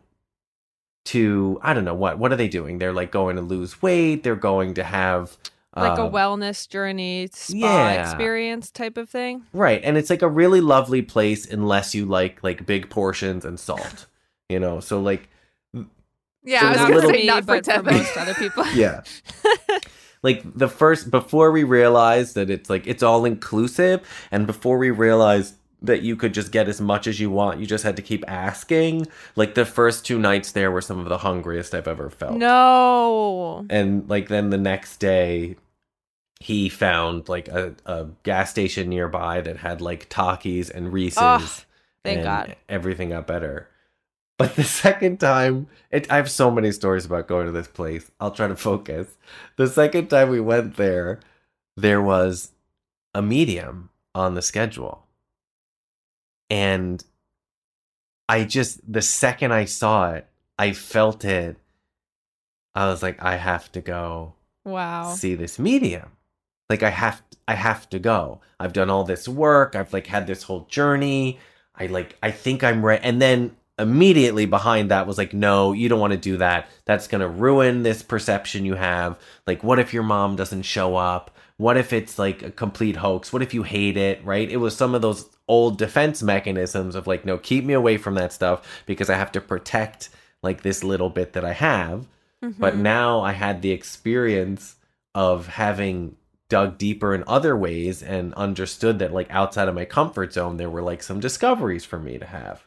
to. I don't know what what are they doing? They're like going to lose weight. They're going to have Like uh, a wellness journey, spa yeah. experience type of thing. right, and it's like a really lovely place unless you like like big portions and salt. You know, so like Yeah, So I was it's a going to little- say me, not for but for Tevin. most other people. yeah. Like the first, before we realized that it's like, it's all inclusive, and before we realized that you could just get as much as you want, you just had to keep asking. Like the first two nights there were some of the hungriest I've ever felt. No. And like then the next day, he found like a, a gas station nearby that had like Takis and Reese's. Oh, thank and God. Everything got better. But the second time, it, I have so many stories about going to this place. I'll try to focus. The second time we went there, there was a medium on the schedule. And I just, the second I saw it, I felt it. I was like, I have to go Wow. see this medium. Like I have, I have to go. I've done all this work. I've like had this whole journey. I like, I think I'm ready. And then immediately behind that was like, no, you don't want to do that. That's going to ruin this perception you have. Like, what if your mom doesn't show up? What if it's like a complete hoax? What if you hate it, right? It was some of those old defense mechanisms of like, no, keep me away from that stuff because I have to protect like this little bit that I have. Mm-hmm. But now I had the experience of having dug deeper in other ways and understood that like outside of my comfort zone, there were like some discoveries for me to have.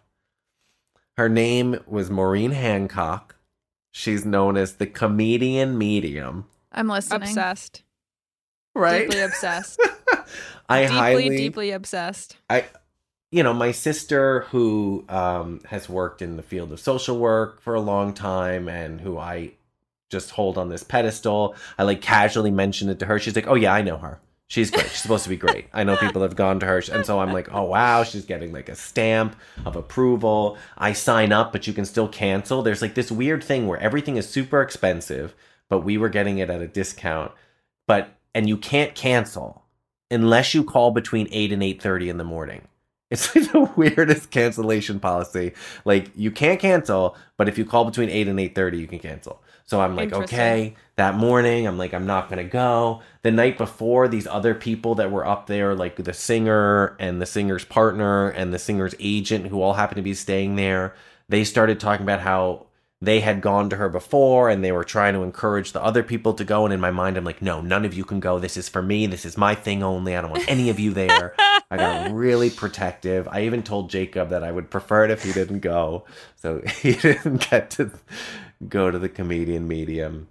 Her name was Maureen Hancock. She's known as the comedian medium. I'm listening. Obsessed. Right? Deeply obsessed. I deeply, highly, deeply obsessed. I, you know, my sister who um, has worked in the field of social work for a long time and who I just hold on this pedestal. I like casually mentioned it to her. She's like, oh yeah, I know her. She's great. She's supposed to be great. I know people have gone to her. And so I'm like, oh, wow, she's getting like a stamp of approval. I sign up, but you can still cancel. There's like this weird thing where everything is super expensive, but we were getting it at a discount. But, and you can't cancel unless you call between eight and eight thirty in the morning. It's like the weirdest cancellation policy. Like you can't cancel, but if you call between eight and eight thirty, you can cancel. So I'm like, okay, that morning, I'm like, I'm not going to go. The night before, these other people that were up there, like the singer and the singer's partner and the singer's agent, who all happened to be staying there, they started talking about how they had gone to her before and they were trying to encourage the other people to go. And in my mind, I'm like, no, none of you can go. This is for me. This is my thing only. I don't want any of you there. I got really protective. I even told Jacob that I would prefer it if he didn't go. So he didn't get to go to the comedian medium.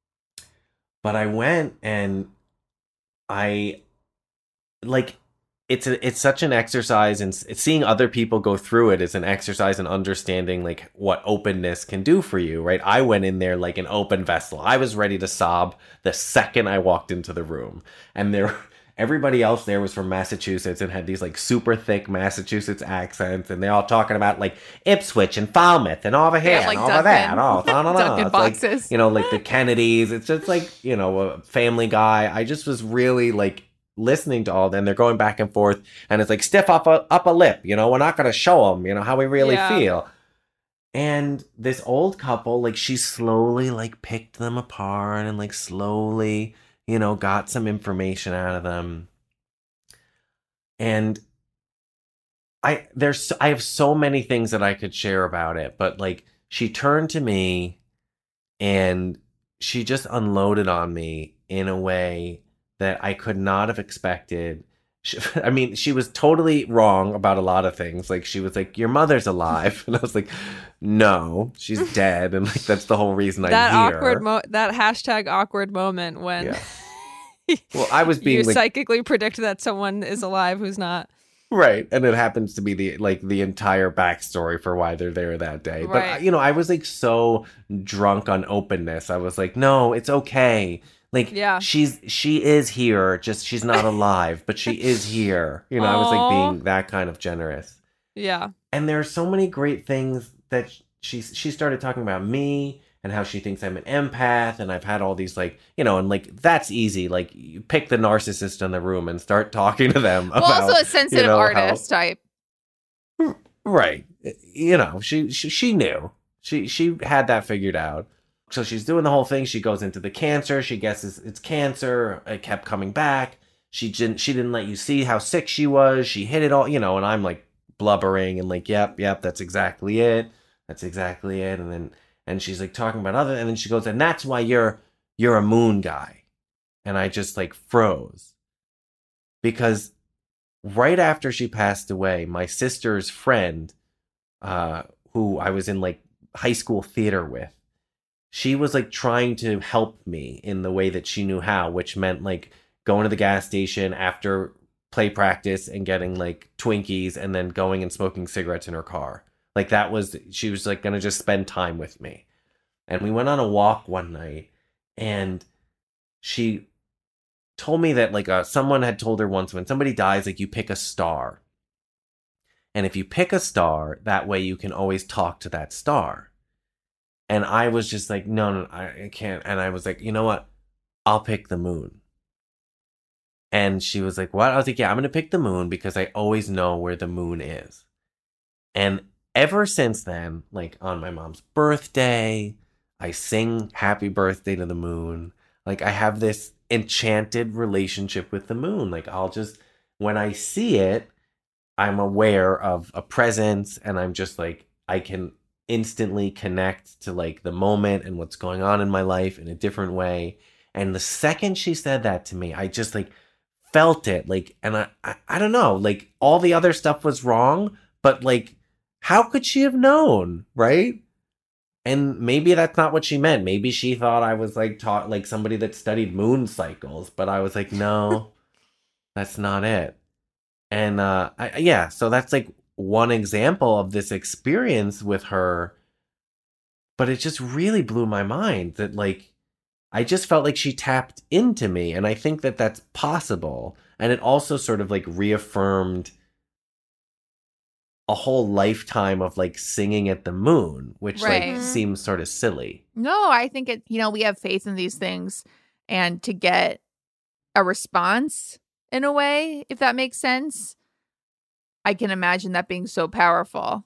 But I went and I like it's a, it's such an exercise, and seeing other people go through it is an exercise in understanding like what openness can do for you, right? I went in there like an open vessel. I was ready to sob the second I walked into the room, and there everybody else there was from Massachusetts and had these like super thick Massachusetts accents, and they all talking about like Ipswich and Falmouth and over here Yeah, like and over Duncan. there and all, no, no, no. Duncan It's like, boxes. you know, like the Kennedys. It's just like, you know, a Family Guy. I just was really like listening to all them. They're going back and forth, and it's like stiff upper upper lip. You know, we're not going to show them, you know, how we really Yeah. feel. And this old couple, like, she slowly like picked them apart and like slowly, you know, got some information out of them. And I there's I have so many things that I could share about it, but like she turned to me and she just unloaded on me in a way that I could not have expected. She, I mean, she was totally wrong about a lot of things. Like, she was like, your mother's alive. And I was like, no, she's dead. And like, that's the whole reason I'm that here. awkward mo- that hashtag awkward moment when Yeah. Well, I was being you like, psychically predict that someone is alive who's not. right. And it happens to be the, like, the entire backstory for why they're there that day. But, Right. you know, I was like so drunk on openness. I was like, no, it's okay. Like, Yeah. she's, she is here. Just, she's not alive, but she is here. You know, I was like Aw. being that kind of generous. Yeah. And there are so many great things that she, she started talking about me and how she thinks I'm an empath. And I've had all these, like, you know, and like, that's easy. Like, you pick the narcissist in the room and start talking to them Well, about, also a sensitive you know, artist type. right. You know, she, she, she knew. She, she had that figured out. So she's doing the whole thing. She goes into the cancer. She guesses it's cancer. It kept coming back. She didn't, she didn't let you see how sick she was. She hid it all, you know, and I'm like blubbering and like, yep, yep, that's exactly it. That's exactly it. And then, and she's like talking about other, and then she goes, and that's why you're, you're a moon guy. And I just like froze. Because right after she passed away, my sister's friend, uh, who I was in like high school theater with, she was like trying to help me in the way that she knew how, which meant like going to the gas station after play practice and getting like Twinkies and then going and smoking cigarettes in her car. Like that was, she was like going to just spend time with me. And we went on a walk one night and she told me that like uh, someone had told her once, when somebody dies, like you pick a star. And if you pick a star, that way you can always talk to that star. And I was just like, no, no, I can't. And I was like, you know what? I'll pick the moon. And she was like, what? I was like, yeah, I'm going to pick the moon because I always know where the moon is. And ever since then, like on my mom's birthday, I sing happy birthday to the moon. Like I have this enchanted relationship with the moon. Like I'll just, when I see it, I'm aware of a presence and I'm just like, I can instantly connect to like the moment and what's going on in my life in a different way. And the second she said that to me, I just like felt it. Like, and I, I, I don't know, like all the other stuff was wrong, but like, how could she have known? Right. And maybe that's not what she meant. Maybe she thought I was like taught like somebody that studied moon cycles, but I was like, no, that's not it. And uh, I, yeah, so that's like one example of this experience with her, but it just really blew my mind that like I just felt like she tapped into me, and I think that that's possible. And it also sort of like reaffirmed a whole lifetime of like singing at the moon, which Right. like seems sort of silly. No, I think it, you know, we have faith in these things, and to get a response in a way, if that makes sense, I can imagine that being so powerful.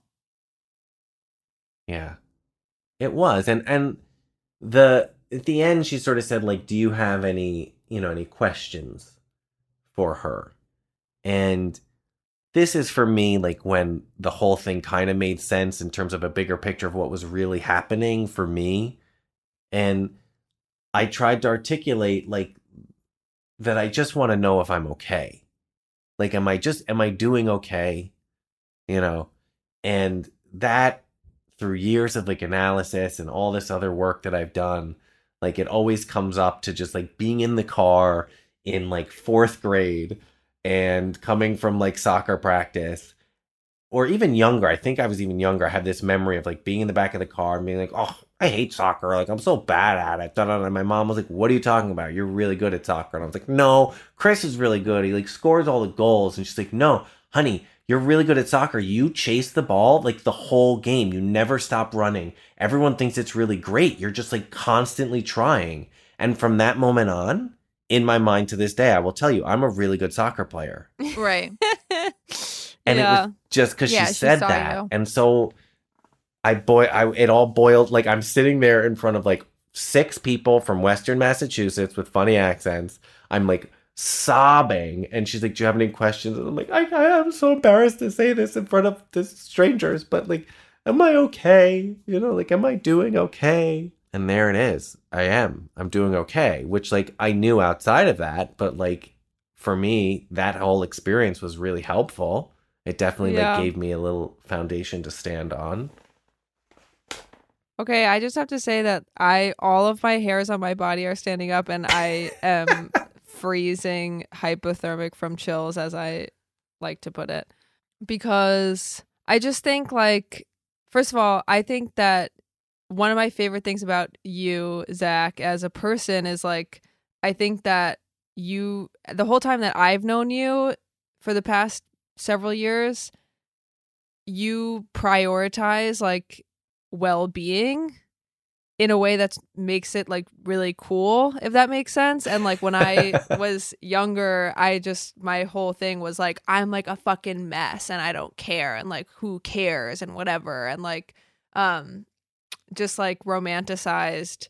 Yeah, it was. And, and the, at the end, she sort of said like, do you have any, you know, any questions for her? And this is for me, like when the whole thing kind of made sense in terms of a bigger picture of what was really happening for me. And I tried to articulate like that I just want to know if I'm okay. Like, am I just, am I doing okay? You know, and that through years of like analysis and all this other work that I've done, like it always comes up to just like being in the car in like fourth grade and coming from like soccer practice or even younger, I think I was even younger, I have this memory of like being in the back of the car and being like, oh, I hate soccer. Like, I'm so bad at it. And my mom was like, what are you talking about? You're really good at soccer. And I was like, no, Chris is really good. He like scores all the goals. And she's like, no, honey, you're really good at soccer. You chase the ball like the whole game. You never stop running. Everyone thinks it's really great. You're just like constantly trying. And from that moment on, in my mind to this day, I will tell you, I'm a really good soccer player. Right. And yeah. it was just because Yeah, she she said saw that. you. And so I boy I it all boiled, like I'm sitting there in front of like six people from Western Massachusetts with funny accents. I'm like sobbing, and she's like, do you have any questions? And I'm like, I, I I'm so embarrassed to say this in front of this strangers, but like, am I okay? You know, like, am I doing okay? And there it is. I am. I'm doing okay, which like I knew outside of that, but like for me, that whole experience was really helpful. It definitely Yeah. like gave me a little foundation to stand on. Okay, I just have to say that I all of my hairs on my body are standing up, and I am freezing hypothermic from chills, as I like to put it, because I just think, like, first of all, I think that one of my favorite things about you, Zach, as a person is like, I think that you, the whole time that I've known you for the past several years, you prioritize like well-being in a way that makes it like really cool, if that makes sense. And like when I was younger, I just, my whole thing was like, I'm like a fucking mess and I don't care, and like who cares and whatever, and like um just like romanticized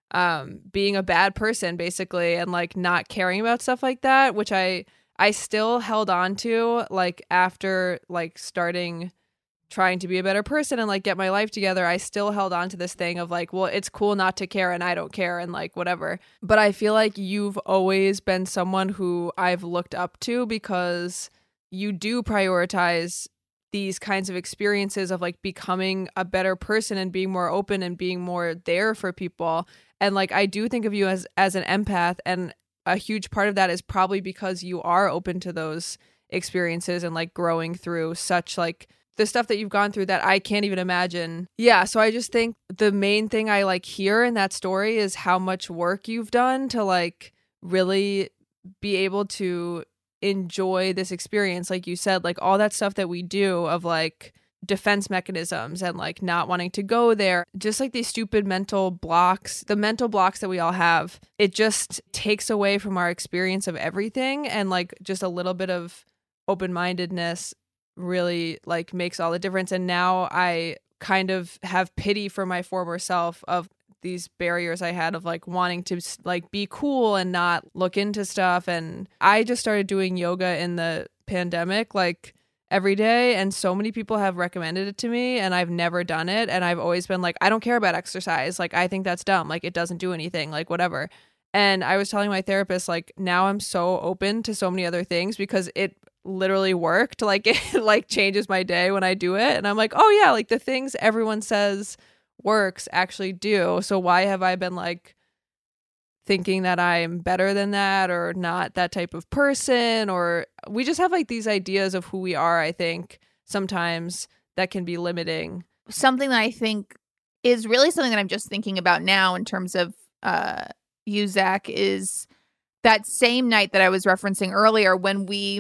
um being a bad person basically, and like not caring about stuff like that, which I I still held on to like after like starting trying to be a better person and like get my life together. I still held on to this thing of like, well, it's cool not to care and I don't care and like whatever. But I feel like you've always been someone who I've looked up to, because you do prioritize these kinds of experiences of like becoming a better person and being more open and being more there for people. And like I do think of you as as an empath, and a huge part of that is probably because you are open to those experiences and like growing through such like the stuff that you've gone through that I can't even imagine. Yeah, so I just think the main thing I like hear in that story is how much work you've done to like really be able to enjoy this experience. Like you said, like all that stuff that we do of like defense mechanisms and like not wanting to go there, just like these stupid mental blocks, the mental blocks that we all have, it just takes away from our experience of everything. And like just a little bit of open-mindedness really like makes all the difference. And now I kind of have pity for my former self of these barriers I had of like wanting to like be cool and not look into stuff. And I just started doing yoga in the pandemic like every day, and so many people have recommended it to me and I've never done it, and I've always been like, I don't care about exercise, like I think that's dumb, like it doesn't do anything, like whatever. And I was telling my therapist like now I'm so open to so many other things because it literally worked. Like it like changes my day when I do it, and I'm like, oh yeah, like the things everyone says works actually do. So why have I been like thinking that I'm better than that or not that type of person? Or we just have like these ideas of who we are, I think sometimes, that can be limiting. Something that I think is really something that I'm just thinking about now in terms of uh you, Zach, is that same night that I was referencing earlier when we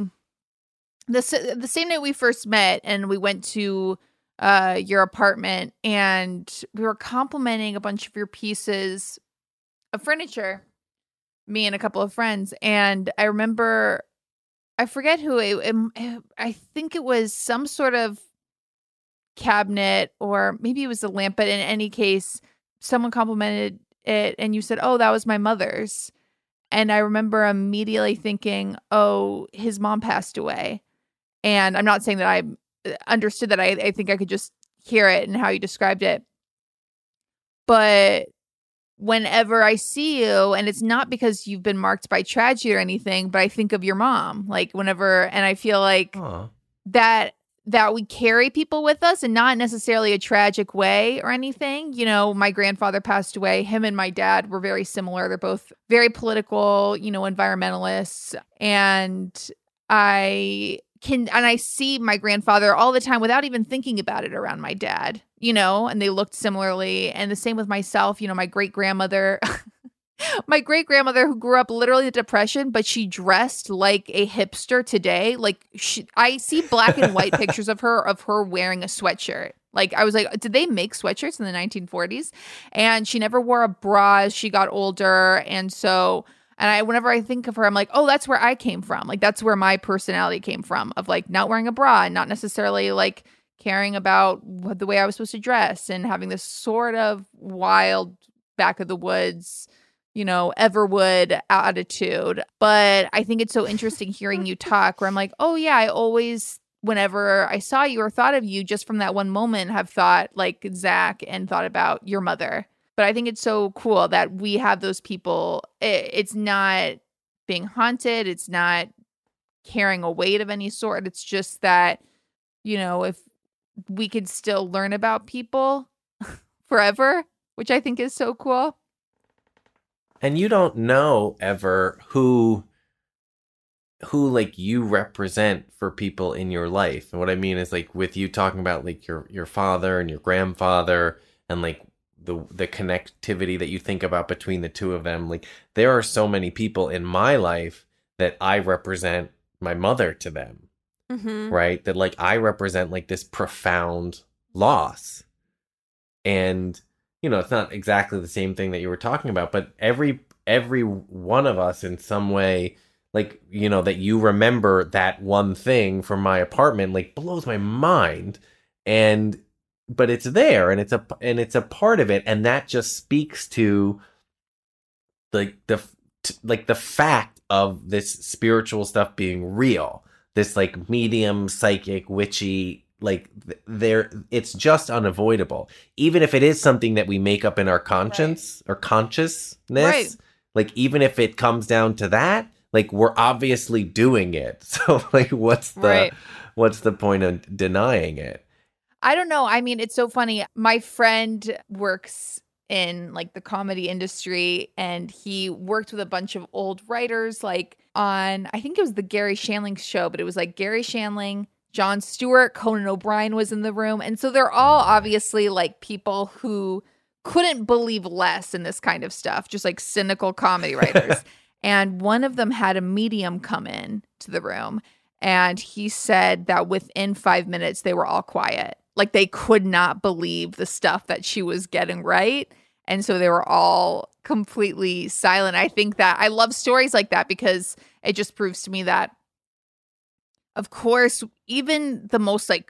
the the same night we first met and we went to uh your apartment and we were complimenting a bunch of your pieces of furniture, me and a couple of friends. And I remember, I forget who it, it I think it was some sort of cabinet, or maybe it was a lamp, but in any case someone complimented it and you said, oh, that was my mother's. And I remember immediately thinking, oh, his mom passed away. And I'm not saying that I understood that. I, I think I could just hear it and how you described it. But whenever I see you, and it's not because you've been marked by tragedy or anything, but I think of your mom, like whenever, and I feel like Aww. that that we carry people with us, and not necessarily a tragic way or anything. You know, my grandfather passed away. Him and my dad were very similar. They're both very political, you know, environmentalists. And I can, and I see my grandfather all the time without even thinking about it around my dad, you know, and they looked similarly. And the same with myself, you know, my great grandmother, my great grandmother who grew up literally in the Depression, but she dressed like a hipster today. Like she, I see black and white pictures of her, of her wearing a sweatshirt. Like I was like, did they make sweatshirts in the nineteen forties? And she never wore a bra as she got older. And so, and I, whenever I think of her, I'm like, oh, that's where I came from. Like, that's where my personality came from, of like not wearing a bra and not necessarily like caring about what, the way I was supposed to dress, and having this sort of wild back of the woods, you know, Everwood attitude. But I think it's so interesting hearing you talk, where I'm like, oh yeah, I always, whenever I saw you or thought of you just from that one moment, have thought like Zach and thought about your mother. But I think it's so cool that we have those people. It, it's not being haunted. It's not carrying a weight of any sort. It's just that, you know, if we could still learn about people forever, which I think is so cool. And you don't know ever who, who like you represent for people in your life. And what I mean is like with you talking about like your, your father and your grandfather and like the the connectivity that you think about between the two of them. Like there are so many people in my life that I represent my mother to them, mm-hmm. right? That like I represent like this profound loss. And, you know, it's not exactly the same thing that you were talking about, but every every one of us in some way, like, you know, that you remember that one thing from my apartment, like blows my mind. And but it's there, and it's a and it's a part of it, and that just speaks to like the, the like the fact of this spiritual stuff being real. This like medium, psychic, witchy, like there, it's just unavoidable. Even if it is something that we make up in our conscience right. or consciousness, right. like even if it comes down to that, like we're obviously doing it. So like, what's the right. what's the point of denying it? I don't know. I mean, it's so funny. My friend works in like the comedy industry, and he worked with a bunch of old writers, like on, I think it was the Gary Shandling show, but it was like Gary Shandling, Jon Stewart, Conan O'Brien was in the room. And so they're all obviously like people who couldn't believe less in this kind of stuff, just like cynical comedy writers. And one of them had a medium come in to the room, and he said that within five minutes, they were all quiet. Like they could not believe the stuff that she was getting right. And so they were all completely silent. I think that I love stories like that because it just proves to me that, of course, even the most like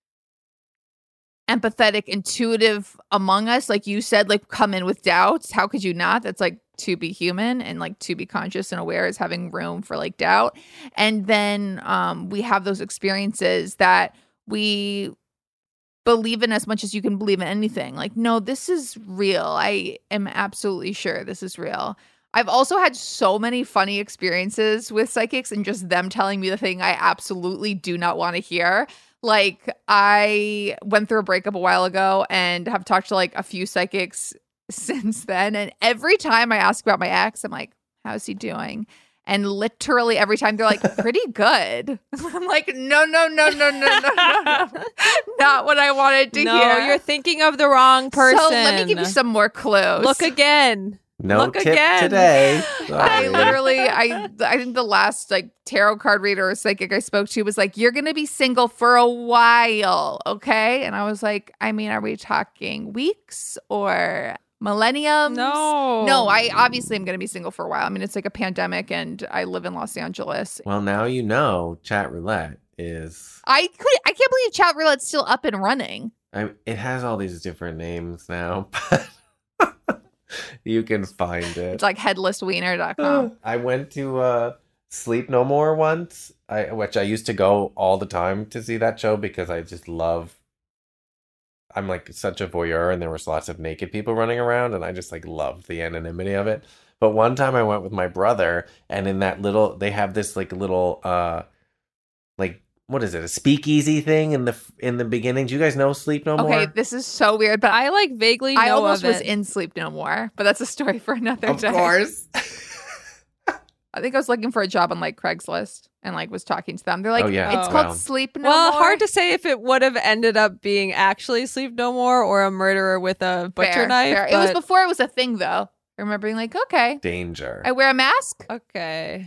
empathetic, intuitive among us, like you said, like come in with doubts. How could you not? That's like to be human, and like to be conscious and aware is having room for like doubt. And then um, we have those experiences that we believe in as much as you can believe in anything. Like, no, this is real. I am absolutely sure this is real. I've also had so many funny experiences with psychics and just them telling me the thing I absolutely do not want to hear. Like, I went through a breakup a while ago and have talked to like a few psychics since then. And every time I ask about my ex, I'm like, how's he doing? And literally every time they're like, pretty good. I'm like, no, no, no, no, no, no, no. Not what I wanted to no, hear. No, you're thinking of the wrong person. So let me give you some more clues. Look again. No Look tip again. today. I literally, I I think the last like tarot card reader or psychic I spoke to was like, you're going to be single for a while, okay? And I was like, I mean, are we talking weeks or millenniums? No. No, I obviously am going to be single for a while. I mean, it's like a pandemic and I live in Los Angeles. Well, now you know Chat Roulette is... I could. I can't believe Chat Roulette's still up and running. I, it has all these different names now, but you can find it. It's like headless wiener dot com. I went to uh, Sleep No More once, I, which I used to go all the time to see that show because I just love... I'm like such a voyeur, and there was lots of naked people running around, and I just like loved the anonymity of it. But one time I went with my brother, and in that little, they have this like little, uh, like, what is it? A speakeasy thing in the in the beginning. Do you guys know Sleep No More? Okay, this is so weird, but I like vaguely know I almost of was it. in Sleep No More, but that's a story for another of day. Of course. I think I was looking for a job on like Craigslist and like was talking to them. They're like, Oh, yeah. it's Oh. called Wow. Sleep No Well, More. hard to say if it would have ended up being actually Sleep No More or a murderer with a butcher Fair, knife. fair. It was but- before it was a thing, though. I remember being like, okay, Danger. I wear a mask. Okay.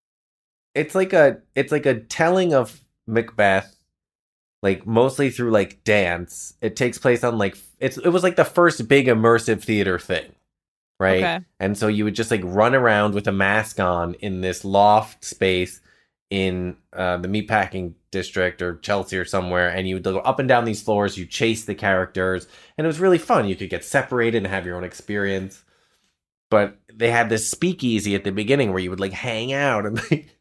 It's like a it's like a telling of Macbeth, like mostly through like dance. It takes place on like it's it was like the first big immersive theater thing, right? Okay. And so you would just like run around with a mask on in this loft space in uh, the meatpacking district or Chelsea or somewhere, and you would go up and down these floors. You chase the characters, and it was really fun. You could get separated and have your own experience. But they had this speakeasy at the beginning where you would like hang out, and like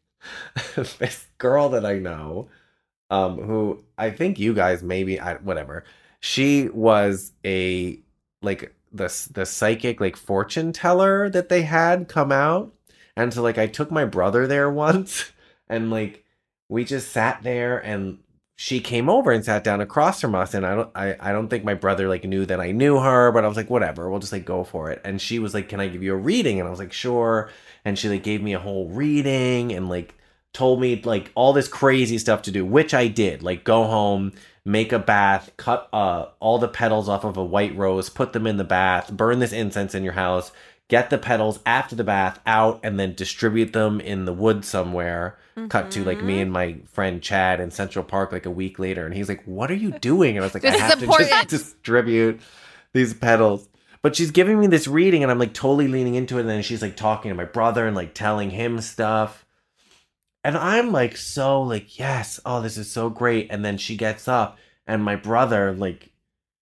this girl that I know, um, who I think you guys maybe I whatever, she was a like the the psychic like fortune teller that they had come out, and so like I took my brother there once, and like we just sat there, and she came over and sat down across from us, and I don't I, I don't think my brother like knew that I knew her, but I was like, whatever, we'll just like go for it. And she was like, can I give you a reading? And I was like, sure. And she like gave me a whole reading and like told me like all this crazy stuff to do, which I did. Like go home, make a bath, cut uh all the petals off of a white rose, put them in the bath, burn this incense in your house, get the petals after the bath out, and then distribute them in the woods somewhere. Mm-hmm. Cut to like me and my friend Chad in Central Park like a week later, and he's like, what are you doing? And I was like, This I is have to important. just distribute these petals. But she's giving me this reading, and I'm like totally leaning into it, and then she's like talking to my brother and like telling him stuff. And I'm like so like, yes, oh, this is so great. And then she gets up, and my brother, like,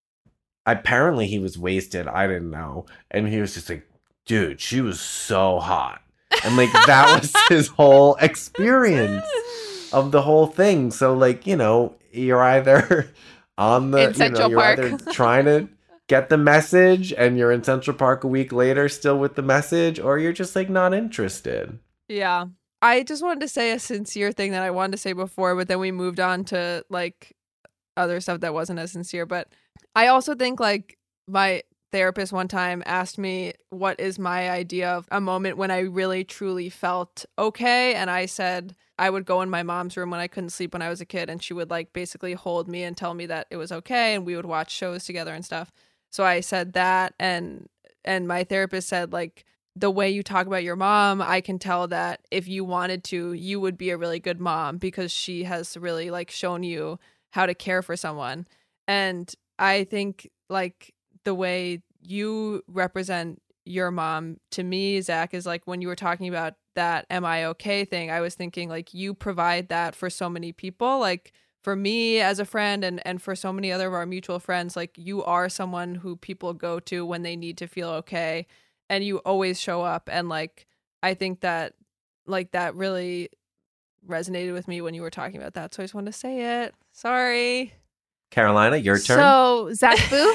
apparently he was wasted. I didn't know. And he was just like, dude, she was so hot. And like that was his whole experience of the whole thing. So like, you know, you're either on the In you know, Central you're Park. either trying to get the message and you're in Central Park a week later still with the message, or you're just like not interested. Yeah. I just wanted to say a sincere thing that I wanted to say before, but then we moved on to like other stuff that wasn't as sincere. But I also think like my therapist one time asked me what is my idea of a moment when I really truly felt okay, and I said I would go in my mom's room when I couldn't sleep when I was a kid, and she would like basically hold me and tell me that it was okay, and we would watch shows together and stuff. So I said that, and and my therapist said like, the way you talk about your mom, I can tell that if you wanted to, you would be a really good mom because she has really like shown you how to care for someone. And I think like the way you represent your mom to me, Zach, is like when you were talking about that am I okay thing, I was thinking like you provide that for so many people. Like for me as a friend and, and for so many other of our mutual friends, like you are someone who people go to when they need to feel okay, and you always show up. And like I think that like that really resonated with me when you were talking about that. So I just wanted to say it. Sorry. Carolina, your turn. So Zach Booth.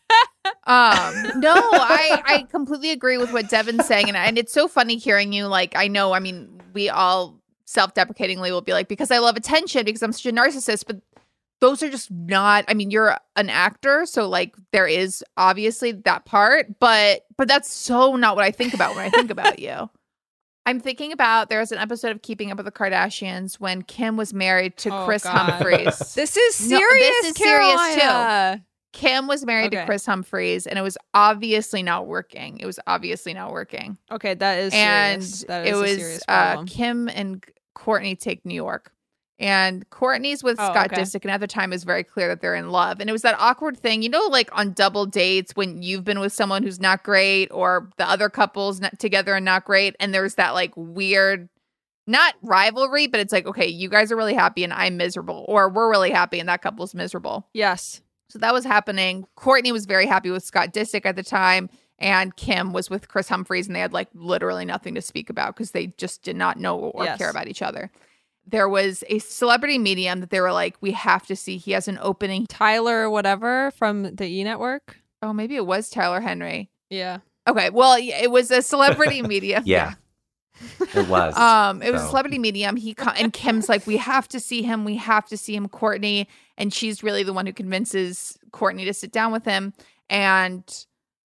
um, no, I I completely agree with what Devin's saying, and and it's so funny hearing you. Like I know, I mean, we all self-deprecatingly will be like, because I love attention, because I'm such a narcissist, but those are just not, I mean, you're an actor, so like there is obviously that part, but but that's so not what I think about when I think about you. I'm thinking about, there's an episode of Keeping Up with the Kardashians when Kim was married to Oh, Chris God. Humphries. This is No, serious, this is serious, too. Carolina. Kim was married Okay. to Chris Humphries, and it was obviously not working. It was obviously not working. Okay, that is And serious. That is it a was serious uh, problem. Kim and Courtney take New York. And Courtney's with Oh, Scott okay. Disick, and at the time it was very clear that they're in love. And it was that awkward thing, you know, like on double dates when you've been with someone who's not great, or the other couple's not together and not great, and there's that like weird, not rivalry, but it's like, okay, you guys are really happy and I'm miserable, or we're really happy and that couple's miserable. Yes. So that was happening. Courtney was very happy with Scott Disick at the time, and Kim was with Chris Humphries, and they had like literally nothing to speak about because they just did not know or Yes. care about each other. There was a celebrity medium that they were like, we have to see. He has an opening. Tyler whatever from the E! Network. Oh, maybe it was Tyler Henry. Yeah. Okay, well, yeah, it was a celebrity medium. Yeah. It was. Um, it was a So. celebrity medium. He co- and Kim's like, we have to see him. We have to see him, Courtney. And she's really the one who convinces Courtney to sit down with him. And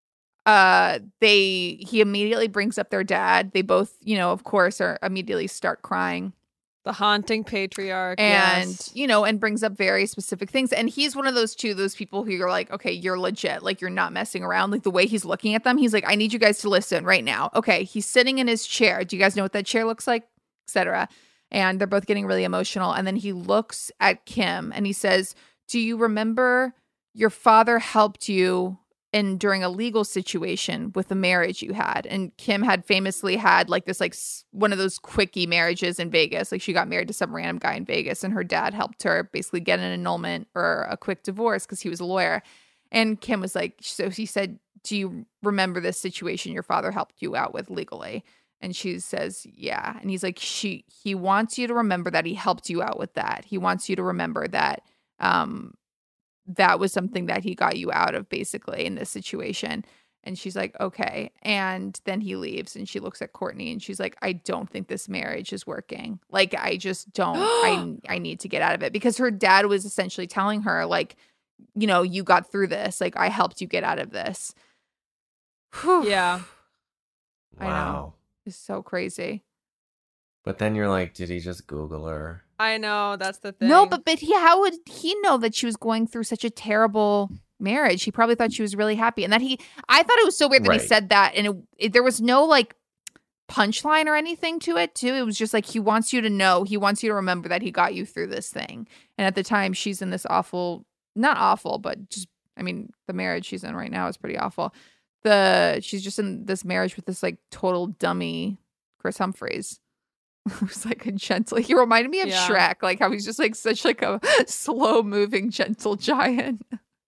uh, they he immediately brings up their dad. They both, you know, of course, are immediately start crying. The haunting patriarch. And, yes. you know, and brings up very specific things. And he's one of those two, those people who you're like, okay, you're legit. Like, you're not messing around. Like, the way he's looking at them, he's like, I need you guys to listen right now. Okay, he's sitting in his chair. Do you guys know what that chair looks like? Et cetera. And they're both getting really emotional. And then he looks at Kim and he says, do you remember your father helped you in during a legal situation with the marriage you had? And Kim had famously had like this, like s- one of those quickie marriages in Vegas. Like she got married to some random guy in Vegas and her dad helped her basically get an annulment or a quick divorce because he was a lawyer. And Kim was like, so he said, do you remember this situation your father helped you out with legally? And she says, yeah. And he's like, she, he wants you to remember that he helped you out with that. He wants you to remember that, um, that was something that he got you out of basically in this situation. And she's like, okay. And then he leaves and she looks at Courtney and she's like, I don't think this marriage is working. Like, I just don't, I, I need to get out of it, because her dad was essentially telling her like, you know, you got through this. Like, I helped you get out of this. Whew. Yeah. I know. Wow. It's so crazy. But then you're like, did he just Google her? I know, that's the thing. No, but but he, how would he know that she was going through such a terrible marriage? He probably thought she was really happy, and that he. I thought it was so weird that Right. he said that, and it, it, there was no like punchline or anything to it. Too, it was just like he wants you to know, he wants you to remember that he got you through this thing. And at the time, she's in this awful, not awful, but just, I mean, the marriage she's in right now is pretty awful. The she's just in this marriage with this like total dummy Chris Humphries. It was like a gentle. He reminded me of Yeah. Shrek, like how he's just like such like a slow moving gentle giant.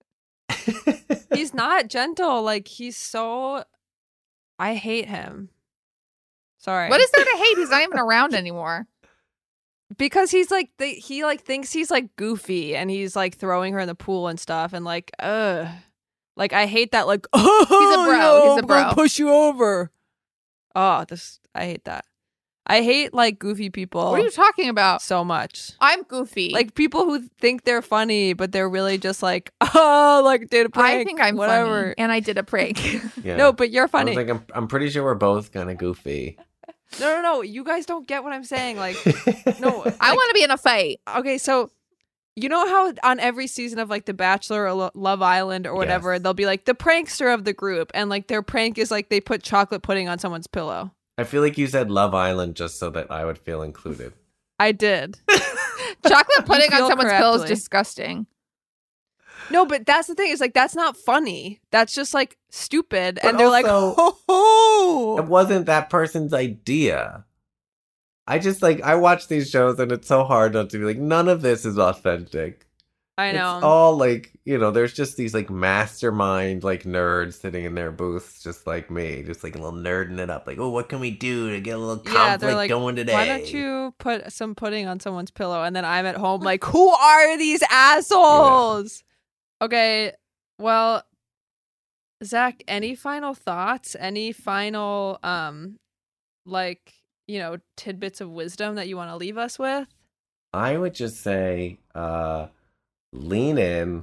He's not gentle. Like, he's so. I hate him. Sorry. What is there to hate? He's not even around anymore. Because he's like the, he like thinks he's like goofy and he's like throwing her in the pool and stuff and like ugh. Like, I hate that. Like, oh, He's a bro. yo, He's a I'm gonna bro. push you over. Oh, this I hate that. I hate like goofy people. What are you talking about? So much. I'm goofy. Like people who think they're funny, but they're really just like, oh, like did a prank. I think I'm whatever. funny, and I did a prank. Yeah. No, but you're I funny. was like, I'm, I'm pretty sure we're both kind of goofy. No, no, no. You guys don't get what I'm saying. Like, no. I want to be in a fight. Okay, so you know how on every season of like The Bachelor or Lo- Love Island or whatever, Yes. they'll be like the prankster of the group, and like their prank is like they put chocolate pudding on someone's pillow. I feel like you said Love Island just so that I would feel included. I did. Chocolate pudding on feel someone's pillow is correctly. disgusting. No, but that's the thing. Is like that's not funny. That's just like stupid, and they're like, also- ho ho. It wasn't that person's idea. I just like, I watch these shows and it's so hard not to be like, none of this is authentic. I know. It's all like, you know, there's just these like mastermind like nerds sitting in their booths just like me, just like a little nerding it up. Like, oh, what can we do to get a little Yeah, conflict they're like, going today? why don't you put some pudding on someone's pillow? And then I'm at home like, who are these assholes? Okay, well, Zach, any final thoughts? Any final, um, like, you know, tidbits of wisdom that you want to leave us with? I would just say, uh, lean in,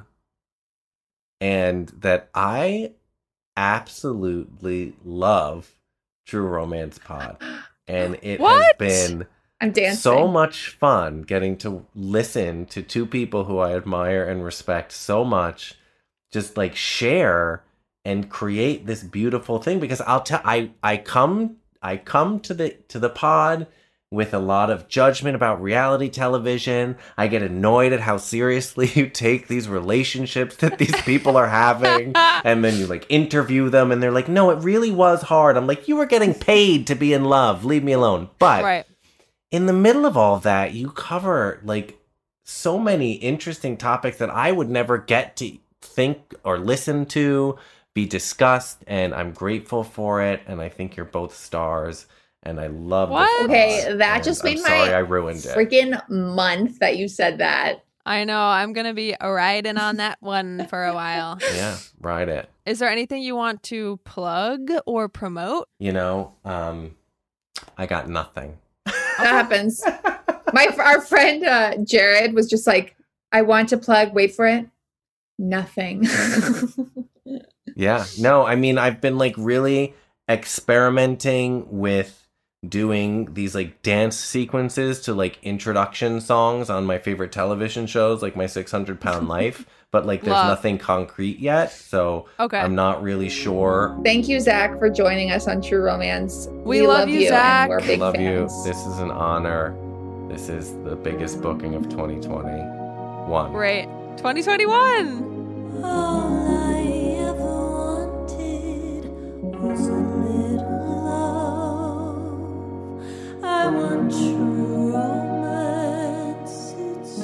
and that I absolutely love True Romance Pod. And it What? has been I'm dancing. so much fun getting to listen to two people who I admire and respect so much just like share and create this beautiful thing, because I'll tell I I come I come to the to the pod with a lot of judgment about reality television. I get annoyed at how seriously you take these relationships that these people are having. And then you like interview them and they're like, no, it really was hard. I'm like, you were getting paid to be in love. Leave me alone. But Right. in the middle of all of that, you cover like so many interesting topics that I would never get to think or listen to, be discussed. And I'm grateful for it. And I think you're both stars. And I love What? this Okay, pod, that and just I'm made sorry my I ruined it. freaking month that you said that. I know. I'm going to be riding on that one for a while. Yeah, ride it. Is there anything you want to plug or promote? You know, um, I got nothing. That happens. My our friend uh, Jared was just like, I want to plug. Wait for it. Nothing. Yeah. No, I mean, I've been like really experimenting with doing these like dance sequences to like introduction songs on my favorite television shows, like My six hundred pound Life. But like there's Love. nothing concrete yet. So Okay. I'm not really sure. Thank you, Zach, for joining us on True Romance. We love you, Zach. And we're I big love fans. you. This is an honor. This is the biggest booking of twenty twenty-one. Great. twenty twenty-one. All I ever wanted was a little love. I want true romance, it's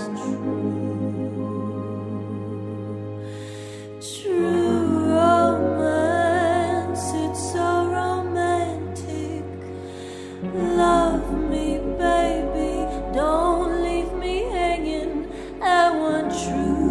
true. True romance, it's so romantic. Love me, baby, don't leave me hanging. I want true.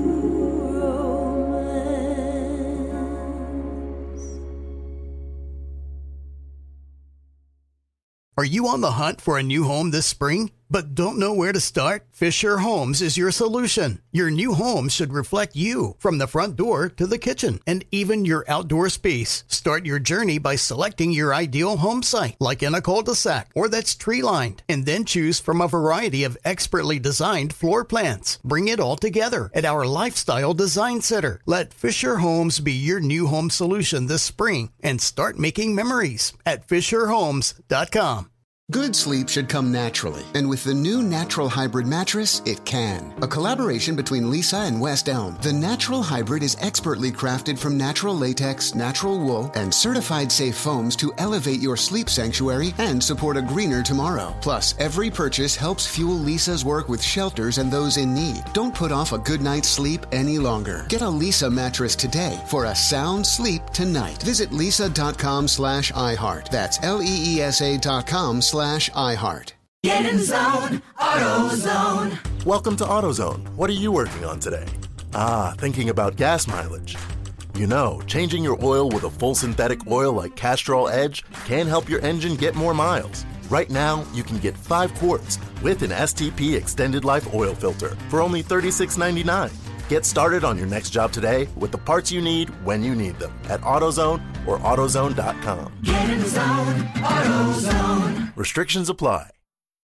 Are you on the hunt for a new home this spring, but don't know where to start? Fisher Homes is your solution. Your new home should reflect you, from the front door to the kitchen, and even your outdoor space. Start your journey by selecting your ideal home site, like in a cul-de-sac or that's tree-lined, and then choose from a variety of expertly designed floor plans. Bring it all together at our Lifestyle Design Center. Let Fisher Homes be your new home solution this spring and start making memories at fisher homes dot com. Good sleep should come naturally, and with the new Natural Hybrid mattress, it can. A collaboration between Lisa and West Elm, the Natural Hybrid is expertly crafted from natural latex, natural wool, and certified safe foams to elevate your sleep sanctuary and support a greener tomorrow. Plus, every purchase helps fuel Lisa's work with shelters and those in need. Don't put off a good night's sleep any longer. Get a Lisa mattress today for a sound sleep tonight. Visit lisa.com slash iHeart. That's L-E-E-S-A dot com slash Slash iHeart. Get in zone, AutoZone. Welcome to AutoZone. What are you working on today? Ah, thinking about gas mileage. You know, changing your oil with a full synthetic oil like Castrol Edge can help your engine get more miles. Right now, you can get five quarts with an S T P Extended Life Oil Filter for only thirty-six ninety-nine. Get started on your next job today with the parts you need when you need them at AutoZone or AutoZone dot com. Get in zone, AutoZone. Restrictions apply.